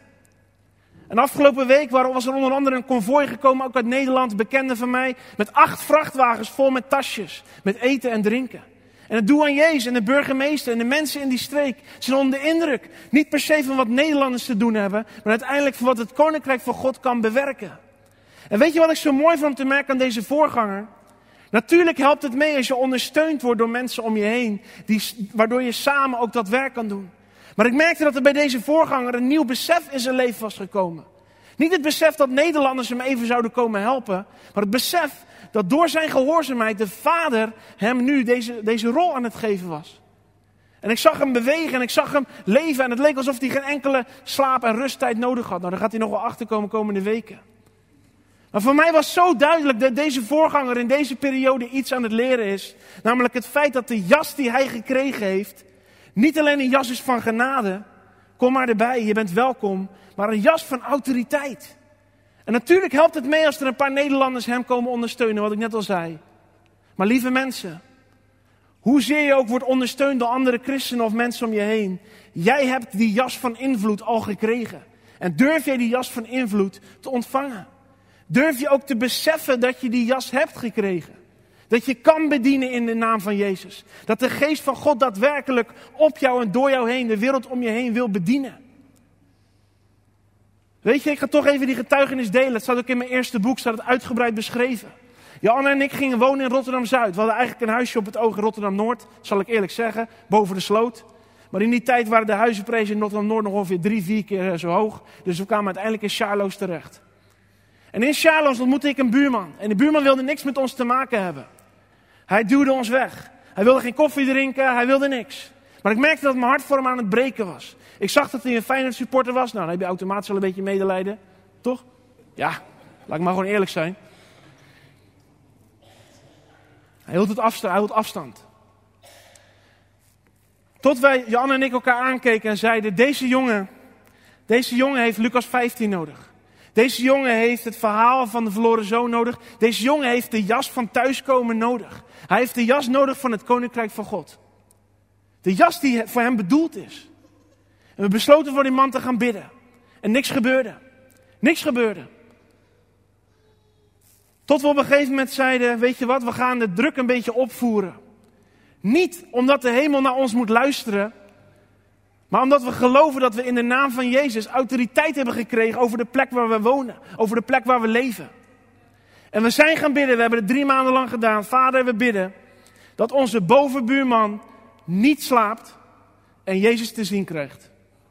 En afgelopen week was er onder andere een konvooi gekomen, ook uit Nederland, bekenden van mij, met acht vrachtwagens vol met tasjes, met eten en drinken. En de douaniers en de burgemeester en de mensen in die streek zijn onder de indruk. Niet per se van wat Nederlanders te doen hebben, maar uiteindelijk van wat het koninkrijk van God kan bewerken. En weet je wat ik zo mooi vond om te merken aan deze voorganger? Natuurlijk helpt het mee als je ondersteund wordt door mensen om je heen, die, waardoor je samen ook dat werk kan doen. Maar ik merkte dat er bij deze voorganger een nieuw besef in zijn leven was gekomen. Niet het besef dat Nederlanders hem even zouden komen helpen, maar het besef dat door zijn gehoorzaamheid de Vader hem nu deze, deze rol aan het geven was. En ik zag hem bewegen en ik zag hem leven en het leek alsof hij geen enkele slaap- en rusttijd nodig had. Nou, daar gaat hij nog wel achterkomen komende weken. Maar voor mij was zo duidelijk dat deze voorganger in deze periode iets aan het leren is. Namelijk het feit dat de jas die hij gekregen heeft, niet alleen een jas is van genade. Kom maar erbij, je bent welkom. Maar een jas van autoriteit. En natuurlijk helpt het mee als er een paar Nederlanders hem komen ondersteunen, wat ik net al zei. Maar lieve mensen, hoezeer je ook wordt ondersteund door andere christenen of mensen om je heen. Jij hebt die jas van invloed al gekregen. En durf jij die jas van invloed te ontvangen? Durf je ook te beseffen dat je die jas hebt gekregen? Dat je kan bedienen in de naam van Jezus. Dat de geest van God daadwerkelijk op jou en door jou heen, de wereld om je heen wil bedienen. Weet je, ik ga toch even die getuigenis delen. Het staat ook in mijn eerste boek, staat het uitgebreid beschreven. Joanna en ik gingen wonen in Rotterdam-Zuid. We hadden eigenlijk een huisje op het oog in Rotterdam-Noord, zal ik eerlijk zeggen, boven de sloot. Maar in die tijd waren de huizenprijzen in Rotterdam-Noord nog ongeveer drie, vier keer zo hoog. Dus we kwamen uiteindelijk in Sjaarloos terecht. En in Sjaarloos ontmoette ik een buurman. En de buurman wilde niks met ons te maken hebben. Hij duwde ons weg. Hij wilde geen koffie drinken, hij wilde niks. Maar ik merkte dat mijn hart voor hem aan het breken was. Ik zag dat hij een Feyenoord supporter was. Nou, dan heb je automatisch al een beetje medelijden. Toch? Ja, laat ik maar gewoon eerlijk zijn. Hij hield, het afstand, hij hield afstand. Tot wij, Jan en ik, elkaar aankeken en zeiden, deze jongen, deze jongen heeft Lucas vijftien nodig. Deze jongen heeft het verhaal van de verloren zoon nodig. Deze jongen heeft de jas van thuiskomen nodig. Hij heeft de jas nodig van het koninkrijk van God. De jas die voor hem bedoeld is. En we besloten voor die man te gaan bidden. En niks gebeurde. Niks gebeurde. Tot we op een gegeven moment zeiden, weet je wat, we gaan de druk een beetje opvoeren. Niet omdat de hemel naar ons moet luisteren, maar omdat we geloven dat we in de naam van Jezus autoriteit hebben gekregen over de plek waar we wonen. Over de plek waar we leven. En we zijn gaan bidden, we hebben het drie maanden lang gedaan. Vader, we bidden dat onze bovenbuurman niet slaapt en Jezus te zien krijgt.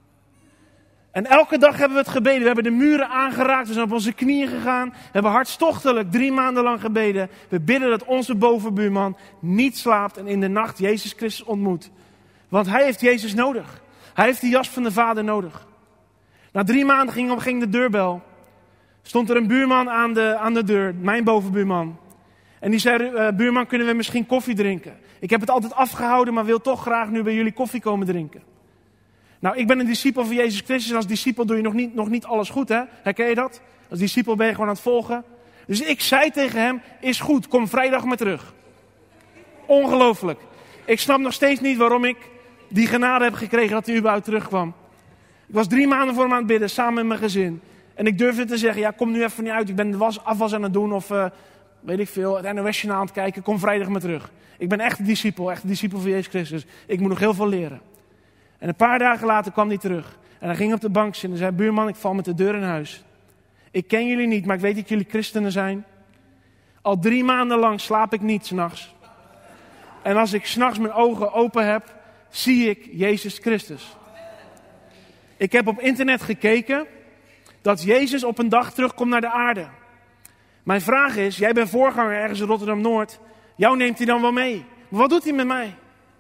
En elke dag hebben we het gebeden. We hebben de muren aangeraakt. We zijn op onze knieën gegaan. We hebben hartstochtelijk drie maanden lang gebeden. We bidden dat onze bovenbuurman niet slaapt en in de nacht Jezus Christus ontmoet. Want hij heeft Jezus nodig. Hij heeft de jas van de Vader nodig. Na drie maanden ging, ging de deurbel. Stond er een buurman aan de, aan de deur, mijn bovenbuurman. En die zei, uh, buurman, kunnen we misschien koffie drinken? Ik heb het altijd afgehouden, maar wil toch graag nu bij jullie koffie komen drinken. Nou, ik ben een discipel van Jezus Christus. En als discipel doe je nog niet, nog niet alles goed, hè? Herken je dat? Als discipel ben je gewoon aan het volgen. Dus ik zei tegen hem, is goed, kom vrijdag maar terug. Ongelooflijk. Ik snap nog steeds niet waarom ik die genade heb gekregen dat hij überhaupt terugkwam. Ik was drie maanden voor hem aan het bidden, samen met mijn gezin. En ik durfde te zeggen, ja, kom nu even niet uit. Ik ben de was, afwas aan het doen of uh, weet ik veel, het N O S-journaal aan het kijken. Kom vrijdag maar terug. Ik ben echt een discipel, echt een discipel van Jezus Christus. Ik moet nog heel veel leren. En een paar dagen later kwam hij terug. En hij ging op de bank zitten en zei, buurman, ik val met de deur in huis. Ik ken jullie niet, maar ik weet dat jullie christenen zijn. Al drie maanden lang slaap ik niet 's nachts. En als ik 's nachts mijn ogen open heb, zie ik Jezus Christus. Ik heb op internet gekeken dat Jezus op een dag terugkomt naar de aarde. Mijn vraag is, jij bent voorganger ergens in Rotterdam-Noord. Jou neemt hij dan wel mee. Maar wat doet hij met mij?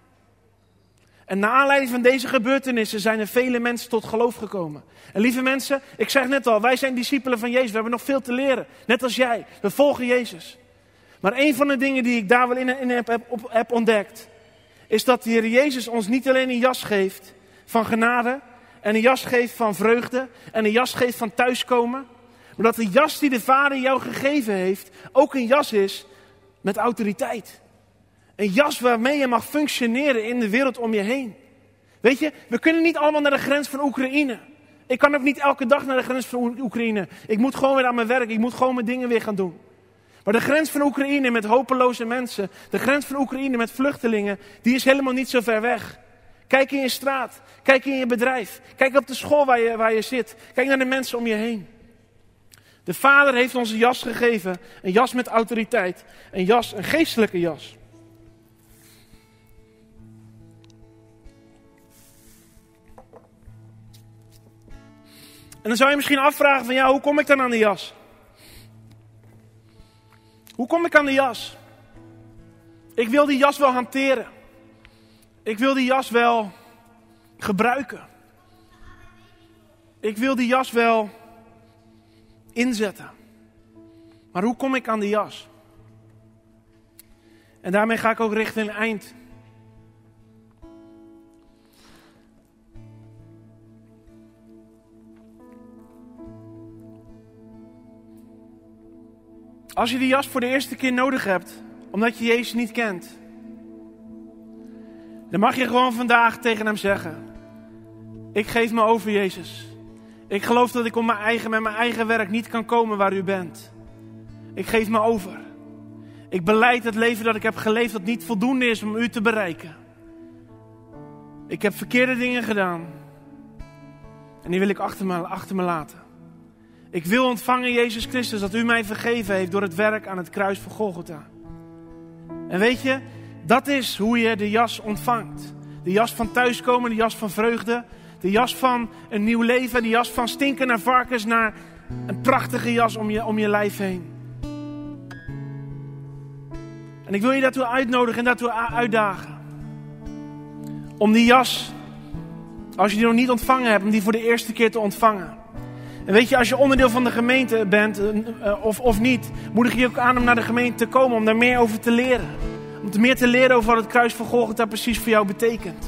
En naar aanleiding van deze gebeurtenissen zijn er vele mensen tot geloof gekomen. En lieve mensen, ik zeg net al, wij zijn discipelen van Jezus. We hebben nog veel te leren. Net als jij. We volgen Jezus. Maar een van de dingen die ik daar wel in, in heb, heb, op, heb ontdekt, is dat de Heer Jezus ons niet alleen een jas geeft van genade, en een jas geeft van vreugde, en een jas geeft van thuiskomen. Maar dat de jas die de Vader jou gegeven heeft, ook een jas is met autoriteit. Een jas waarmee je mag functioneren in de wereld om je heen. Weet je, we kunnen niet allemaal naar de grens van Oekraïne. Ik kan ook niet elke dag naar de grens van Oekraïne. Ik moet gewoon weer aan mijn werk, ik moet gewoon mijn dingen weer gaan doen. Maar de grens van Oekraïne met hopeloze mensen, de grens van Oekraïne met vluchtelingen, die is helemaal niet zo ver weg. Kijk in je straat, kijk in je bedrijf, kijk op de school waar je, waar je zit. Kijk naar de mensen om je heen. De Vader heeft ons een jas gegeven, een jas met autoriteit, een jas, een geestelijke jas. En dan zou je misschien afvragen van ja, hoe kom ik dan aan de jas? Hoe kom ik aan de jas? Ik wil die jas wel hanteren. Ik wil die jas wel gebruiken. Ik wil die jas wel inzetten. Maar hoe kom ik aan de jas? En daarmee ga ik ook richting een eind. Als je die jas voor de eerste keer nodig hebt, omdat je Jezus niet kent, dan mag je gewoon vandaag tegen hem zeggen, ik geef me over Jezus. Ik geloof dat ik op mijn eigen, met mijn eigen werk niet kan komen waar u bent. Ik geef me over. Ik belijd het leven dat ik heb geleefd dat niet voldoende is om u te bereiken. Ik heb verkeerde dingen gedaan. En die wil ik achter me, achter me laten. Ik wil ontvangen, Jezus Christus, dat u mij vergeven heeft door het werk aan het kruis van Golgotha. En weet je, dat is hoe je de jas ontvangt. De jas van thuiskomen, de jas van vreugde. De jas van een nieuw leven. De jas van stinken naar varkens naar een prachtige jas om je, om je lijf heen. En ik wil je daartoe uitnodigen en daartoe uitdagen. Om die jas, als je die nog niet ontvangen hebt, om die voor de eerste keer te ontvangen. En weet je, als je onderdeel van de gemeente bent, uh, of, of niet, moedig je ook aan om naar de gemeente te komen, om daar meer over te leren. Om te meer te leren over wat het kruis van Golgotha precies voor jou betekent.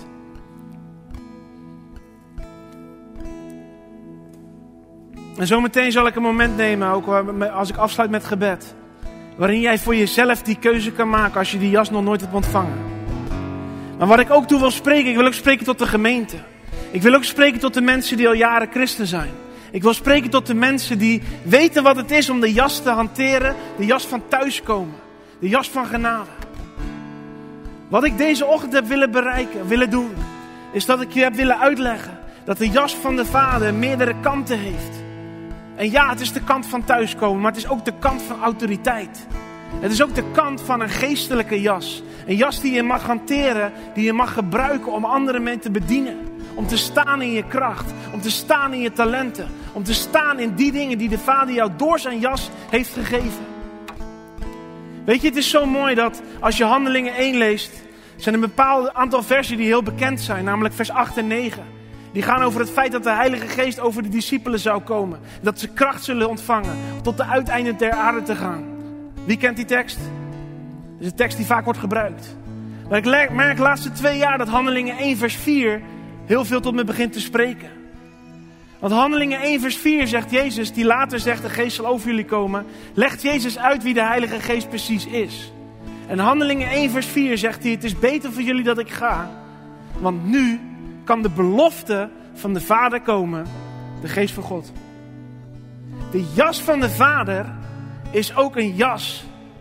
En zometeen zal ik een moment nemen, ook als ik afsluit met gebed, waarin jij voor jezelf die keuze kan maken als je die jas nog nooit hebt ontvangen. Maar wat ik ook toe wil spreken, ik wil ook spreken tot de gemeente. Ik wil ook spreken tot de mensen die al jaren christen zijn. Ik wil spreken tot de mensen die weten wat het is om de jas te hanteren. De jas van thuiskomen. De jas van genade. Wat ik deze ochtend heb willen bereiken, willen doen, is dat ik je heb willen uitleggen dat de jas van de Vader meerdere kanten heeft. En ja, het is de kant van thuiskomen, maar het is ook de kant van autoriteit. Het is ook de kant van een geestelijke jas. Een jas die je mag hanteren, die je mag gebruiken om anderen mee te bedienen. Om te staan in je kracht, om te staan in je talenten. Om te staan in die dingen die de Vader jou door zijn jas heeft gegeven. Weet je, het is zo mooi dat als je Handelingen één leest, zijn er een bepaald aantal versen die heel bekend zijn. Namelijk vers acht en negen. Die gaan over het feit dat de Heilige Geest over de discipelen zou komen. Dat ze kracht zullen ontvangen om tot de uiteinden der aarde te gaan. Wie kent die tekst? Dat is een tekst die vaak wordt gebruikt. Maar ik merk de laatste twee jaar dat Handelingen één vers vier heel veel tot me begint te spreken. Want Handelingen één vers vier zegt Jezus, die later zegt de Geest zal over jullie komen. Legt Jezus uit wie de Heilige Geest precies is. En Handelingen één vers vier zegt hij, het is beter voor jullie dat ik ga. Want nu kan de belofte van de Vader komen, de Geest van God. De jas van de Vader is ook een jas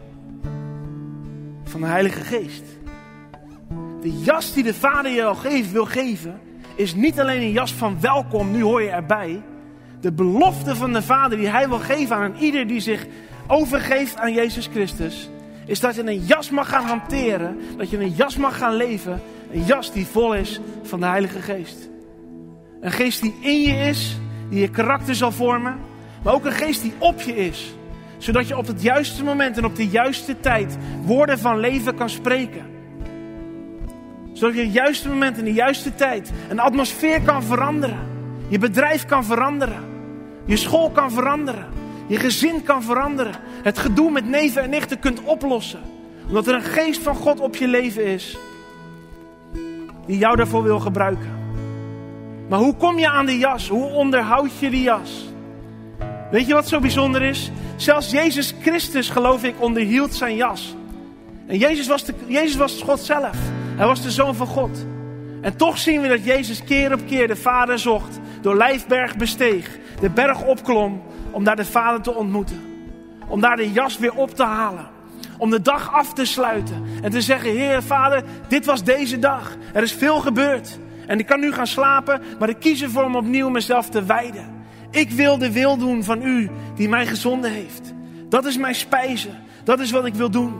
van de Heilige Geest. De jas die de Vader je al geeft, wil geven, is niet alleen een jas van welkom, nu hoor je erbij. De belofte van de Vader die hij wil geven aan ieder die zich overgeeft aan Jezus Christus, is dat je een jas mag gaan hanteren, dat je een jas mag gaan leven, een jas die vol is van de Heilige Geest. Een geest die in je is, die je karakter zal vormen, maar ook een geest die op je is. Zodat je op het juiste moment en op de juiste tijd woorden van leven kan spreken. Zodat je op het juiste moment en de juiste tijd een atmosfeer kan veranderen. Je bedrijf kan veranderen. Je school kan veranderen. Je gezin kan veranderen. Het gedoe met neven en nichten kunt oplossen. Omdat er een geest van God op je leven is. Die jou daarvoor wil gebruiken. Maar hoe kom je aan die jas? Hoe onderhoud je die jas? Weet je wat zo bijzonder is? Zelfs Jezus Christus, geloof ik, onderhield zijn jas. En Jezus was, de, Jezus was God zelf. Hij was de Zoon van God. En toch zien we dat Jezus keer op keer de Vader zocht. Door Lijfberg besteeg. De berg opklom. Om daar de Vader te ontmoeten. Om daar de jas weer op te halen. Om de dag af te sluiten. En te zeggen, Heer Vader, dit was deze dag. Er is veel gebeurd. En ik kan nu gaan slapen. Maar ik kies ervoor om opnieuw mezelf te wijden. Ik wil de wil doen van u die mij gezonden heeft. Dat is mijn spijze. Dat is wat ik wil doen.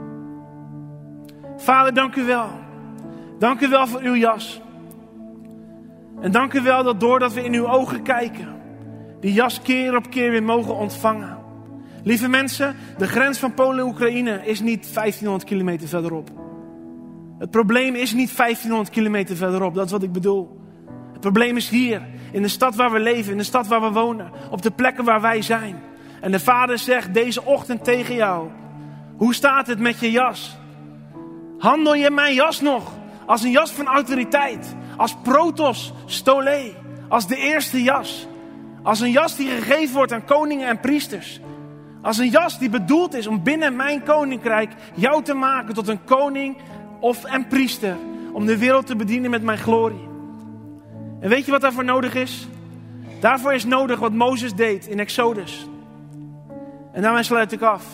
Vader, dank u wel. Dank u wel voor uw jas. En dank u wel dat doordat we in uw ogen kijken, die jas keer op keer weer mogen ontvangen. Lieve mensen, de grens van Polen en Oekraïne is niet vijftienhonderd kilometer verderop. Het probleem is niet vijftienhonderd kilometer verderop, dat is wat ik bedoel. Het probleem is hier, in de stad waar we leven, in de stad waar we wonen, op de plekken waar wij zijn. En de Vader zegt deze ochtend tegen jou, hoe staat het met je jas? Handel je mijn jas nog als een jas van autoriteit, als protos, stole, als de eerste jas. Als een jas die gegeven wordt aan koningen en priesters. Als een jas die bedoeld is om binnen mijn koninkrijk jou te maken tot een koning of een priester. Om de wereld te bedienen met mijn glorie. En weet je wat daarvoor nodig is? Daarvoor is nodig wat Mozes deed in Exodus. En daarmee sluit ik af.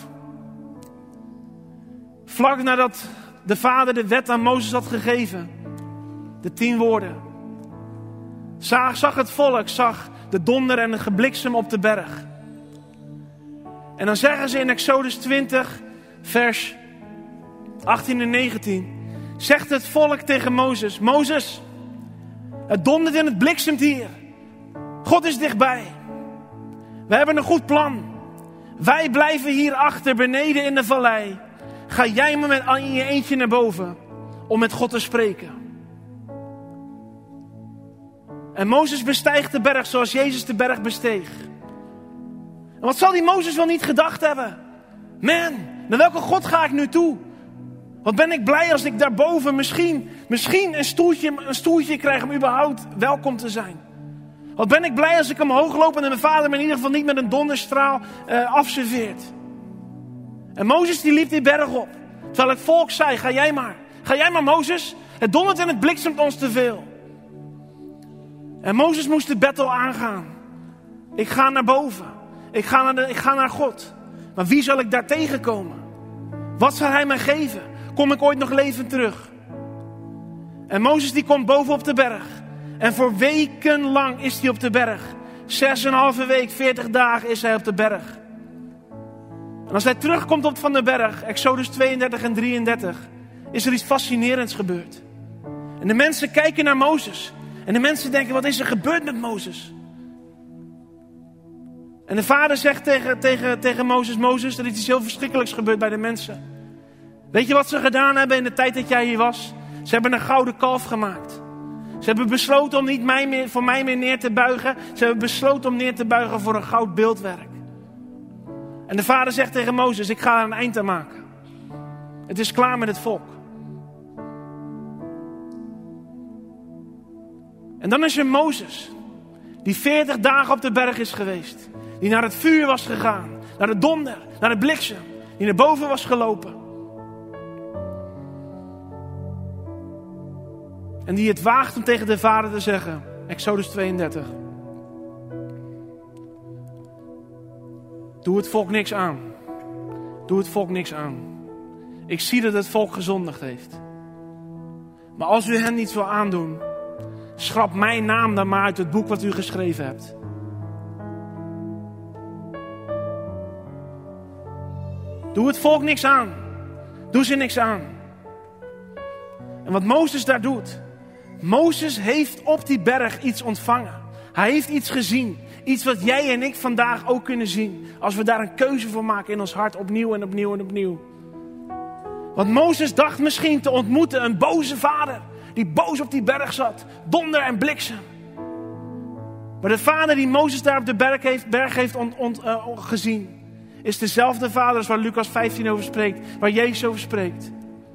Vlak nadat de Vader de wet aan Mozes had gegeven. De tien woorden. Zag, zag het volk, zag de donder en het gebliksem op de berg. En dan zeggen ze in Exodus twintig, vers achttien en negentien. Zegt het volk tegen Mozes. Mozes, het dondert en het bliksemt hier. God is dichtbij. We hebben een goed plan. Wij blijven hier achter, beneden in de vallei. Ga jij maar met in je eentje naar boven om met God te spreken. En Mozes bestijgt de berg zoals Jezus de berg besteeg. En wat zal die Mozes wel niet gedacht hebben? Man, naar welke God ga ik nu toe? Wat ben ik blij als ik daarboven misschien, misschien een, stoeltje, een stoeltje krijg om überhaupt welkom te zijn. Wat ben ik blij als ik omhoog loop en mijn Vader me in ieder geval niet met een donderstraal uh, afserveert. En Mozes die liep die berg op. Terwijl het volk zei, ga jij maar. Ga jij maar Mozes. Het dondert en het bliksemt ons te veel. En Mozes moest de battle aangaan. Ik ga naar boven. Ik ga naar, de, ik ga naar God. Maar wie zal ik daar tegenkomen? Wat zal hij mij geven? Kom ik ooit nog levend terug? En Mozes die komt boven op de berg. En voor weken lang is hij op de berg. Zes en een halve week, veertig dagen is hij op de berg. En als hij terugkomt op van de berg, Exodus tweeëndertig en drieëndertig, is er iets fascinerends gebeurd. En de mensen kijken naar Mozes. En de mensen denken, wat is er gebeurd met Mozes? En de vader zegt tegen, tegen, tegen Mozes, Mozes, er is iets heel verschrikkelijks gebeurd bij de mensen. Weet je wat ze gedaan hebben in de tijd dat jij hier was? Ze hebben een gouden kalf gemaakt. Ze hebben besloten om niet mij meer, voor mij meer neer te buigen. Ze hebben besloten om neer te buigen voor een goud beeldwerk. En de vader zegt tegen Mozes, ik ga er een eind aan maken. Het is klaar met het volk. En dan is er Mozes, die veertig dagen op de berg is geweest. Die naar het vuur was gegaan, naar de donder, naar de bliksem. Die naar boven was gelopen. En die het waagt om tegen de vader te zeggen, Exodus tweeëndertig. Doe het volk niks aan. Doe het volk niks aan. Ik zie dat het volk gezondigd heeft. Maar als u hen niets wil aandoen, schrap mijn naam dan maar uit het boek wat u geschreven hebt. Doe het volk niks aan. Doe ze niks aan. En wat Mozes daar doet. Mozes heeft op die berg iets ontvangen. Hij heeft iets gezien. Iets wat jij en ik vandaag ook kunnen zien. Als we daar een keuze voor maken in ons hart. Opnieuw en opnieuw en opnieuw. Want Mozes dacht misschien te ontmoeten een boze vader. Die boos op die berg zat. Donder en bliksem. Maar de vader die Mozes daar op de berg heeft, berg heeft ont, ont, uh, gezien. Is dezelfde vader als waar Lucas vijftien over spreekt. Waar Jezus over spreekt.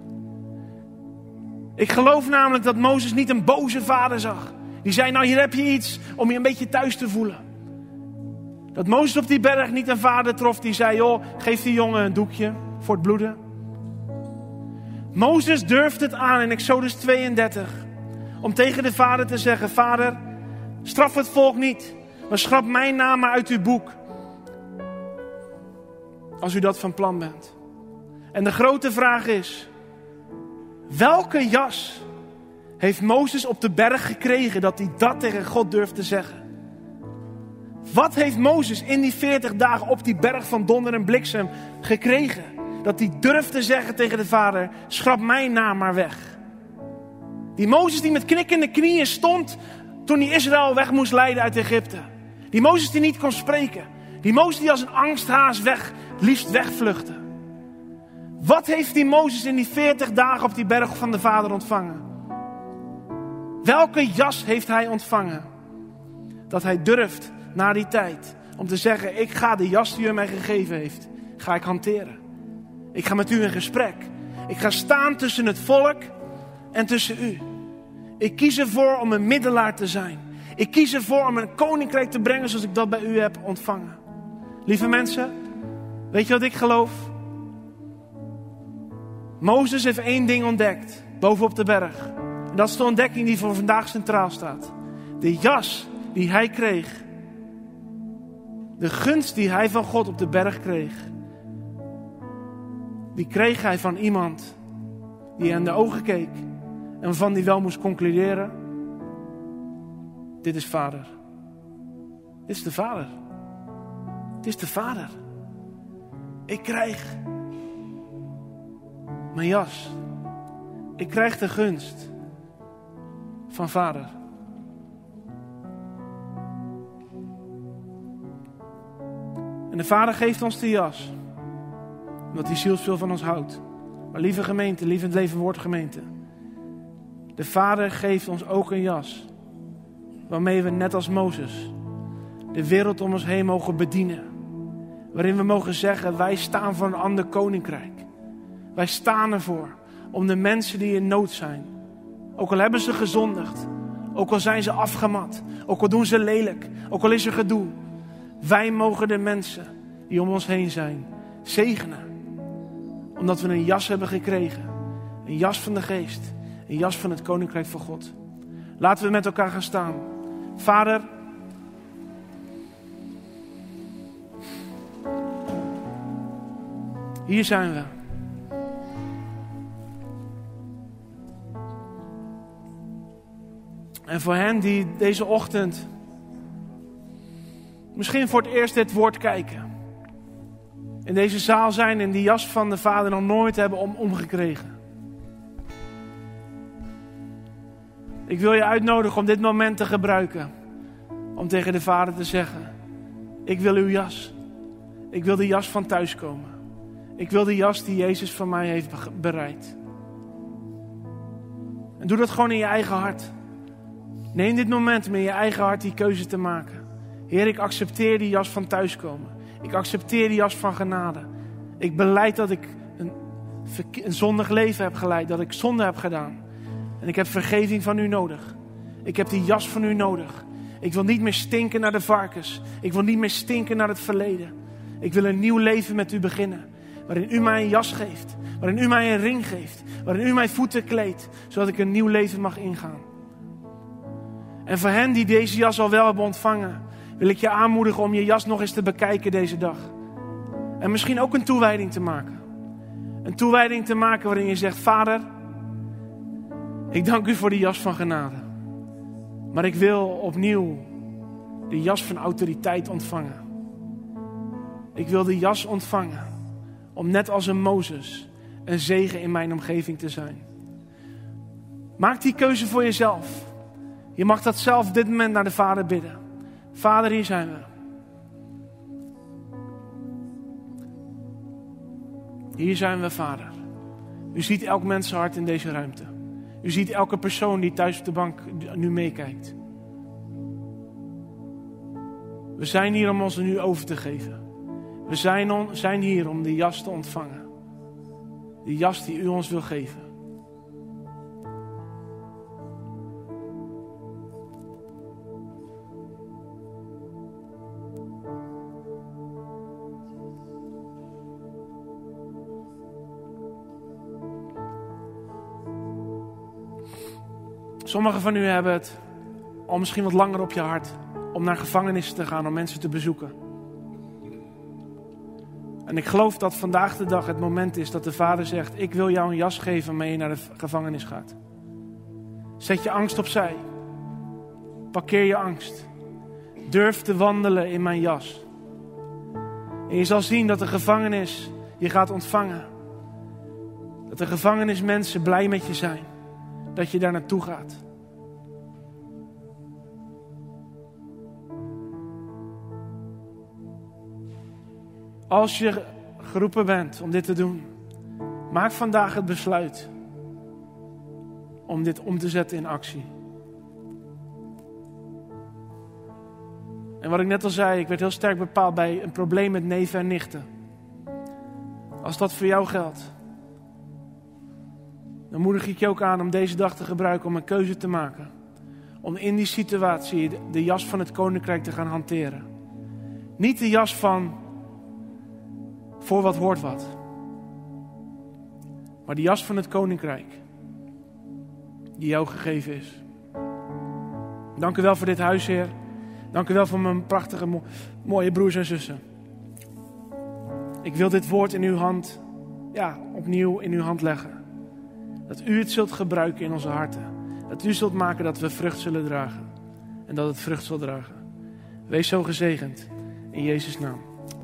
Ik geloof namelijk dat Mozes niet een boze vader zag. Die zei, nou hier heb je iets om je een beetje thuis te voelen. Dat Mozes op die berg niet een vader trof die zei, joh, geef die jongen een doekje voor het bloeden. Mozes durft het aan in Exodus tweeëndertig. Om tegen de vader te zeggen, vader, straf het volk niet. Maar schrap mijn naam maar uit uw boek. Als u dat van plan bent. En de grote vraag is, welke jas heeft Mozes op de berg gekregen dat hij dat tegen God durft te zeggen? Wat heeft Mozes in die veertig dagen op die berg van donder en bliksem gekregen? Dat hij durft te zeggen tegen de vader, schrap mijn naam maar weg. Die Mozes die met knikkende knieën stond toen hij Israël weg moest leiden uit Egypte. Die Mozes die niet kon spreken. Die Mozes die als een angsthaas weg, liefst wegvluchtte. Wat heeft die Mozes in die veertig dagen op die berg van de vader ontvangen? Welke jas heeft hij ontvangen? Dat hij durft na die tijd om te zeggen, ik ga de jas die u mij gegeven heeft, ga ik hanteren. Ik ga met u in gesprek. Ik ga staan tussen het volk en tussen u. Ik kies ervoor om een middelaar te zijn. Ik kies ervoor om een koninkrijk te brengen zoals ik dat bij u heb ontvangen. Lieve mensen, weet je wat ik geloof? Mozes heeft één ding ontdekt, bovenop de berg. En dat is de ontdekking die voor vandaag centraal staat. De jas die hij kreeg, de gunst die hij van God op de berg kreeg, die kreeg hij van iemand die aan de ogen keek en waarvan hij wel moest concluderen, dit is vader. Dit is de vader. Dit is de vader. Ik krijg mijn jas. Ik krijg de gunst van vader. En de vader geeft ons de jas. Omdat hij zielsveel van ons houdt. Maar lieve gemeente, lieve Leven Woord gemeente. De vader geeft ons ook een jas. Waarmee we net als Mozes de wereld om ons heen mogen bedienen. Waarin we mogen zeggen, wij staan voor een ander koninkrijk. Wij staan ervoor om de mensen die in nood zijn. Ook al hebben ze gezondigd. Ook al zijn ze afgemat. Ook al doen ze lelijk. Ook al is er gedoe. Wij mogen de mensen die om ons heen zijn zegenen. Omdat we een jas hebben gekregen. Een jas van de geest. Een jas van het koninkrijk van God. Laten we met elkaar gaan staan. Vader, hier zijn we. En voor hen die deze ochtend misschien voor het eerst dit woord kijken. in deze zaal zijn en die jas van de Vader nog nooit hebben om, omgekregen. Ik wil je uitnodigen om dit moment te gebruiken. Om tegen de Vader te zeggen, ik wil uw jas. Ik wil de jas van thuiskomen. Ik wil de jas die Jezus voor mij heeft bereid. En doe dat gewoon in je eigen hart. Neem dit moment om in je eigen hart die keuze te maken. Heer, ik accepteer die jas van thuiskomen. Ik accepteer die jas van genade. Ik belijd dat ik een, een zondig leven heb geleid. Dat ik zonde heb gedaan. En ik heb vergeving van u nodig. Ik heb die jas van u nodig. Ik wil niet meer stinken naar de varkens. Ik wil niet meer stinken naar het verleden. Ik wil een nieuw leven met u beginnen. Waarin u mij een jas geeft. Waarin u mij een ring geeft. Waarin u mijn voeten kleedt. Zodat ik een nieuw leven mag ingaan. En voor hen die deze jas al wel hebben ontvangen, wil ik je aanmoedigen om je jas nog eens te bekijken deze dag. En misschien ook een toewijding te maken. Een toewijding te maken waarin je zegt, Vader, ik dank u voor die jas van genade. Maar ik wil opnieuw de jas van autoriteit ontvangen. Ik wil de jas ontvangen om net als een Mozes een zegen in mijn omgeving te zijn. Maak die keuze voor jezelf. Je mag dat zelf op dit moment naar de Vader bidden. Vader, hier zijn we. Hier zijn we, Vader. U ziet elk mensenhart in deze ruimte. U ziet elke persoon die thuis op de bank nu meekijkt. We zijn hier om ons nu over te geven. We zijn, on, zijn hier om de jas te ontvangen. De jas die u ons wil geven. Sommigen van u hebben het al misschien wat langer op je hart om naar gevangenissen te gaan, om mensen te bezoeken. En ik geloof dat vandaag de dag het moment is dat de Vader zegt, ik wil jou een jas geven waarmee je naar de gevangenis gaat. Zet je angst opzij. Parkeer je angst. Durf te wandelen in mijn jas. En je zal zien dat de gevangenis je gaat ontvangen. Dat de gevangenismensen blij met je zijn. Dat je daar naartoe gaat. Als je geroepen bent om dit te doen, maak vandaag het besluit om dit om te zetten in actie. En wat ik net al zei, ik werd heel sterk bepaald bij een probleem met neven en nichten. Als dat voor jou geldt, dan moedig ik je ook aan om deze dag te gebruiken om een keuze te maken. Om in die situatie de, de jas van het koninkrijk te gaan hanteren. Niet de jas van voor wat hoort wat. Maar de jas van het koninkrijk. Die jou gegeven is. Dank u wel voor dit huis, Heer. Dank u wel voor mijn prachtige, mo- mooie broers en zussen. Ik wil dit woord in uw hand, ja, opnieuw in uw hand leggen. Dat u het zult gebruiken in onze harten. Dat u zult maken dat we vrucht zullen dragen. En dat het vrucht zal dragen. Wees zo gezegend. In Jezus' naam.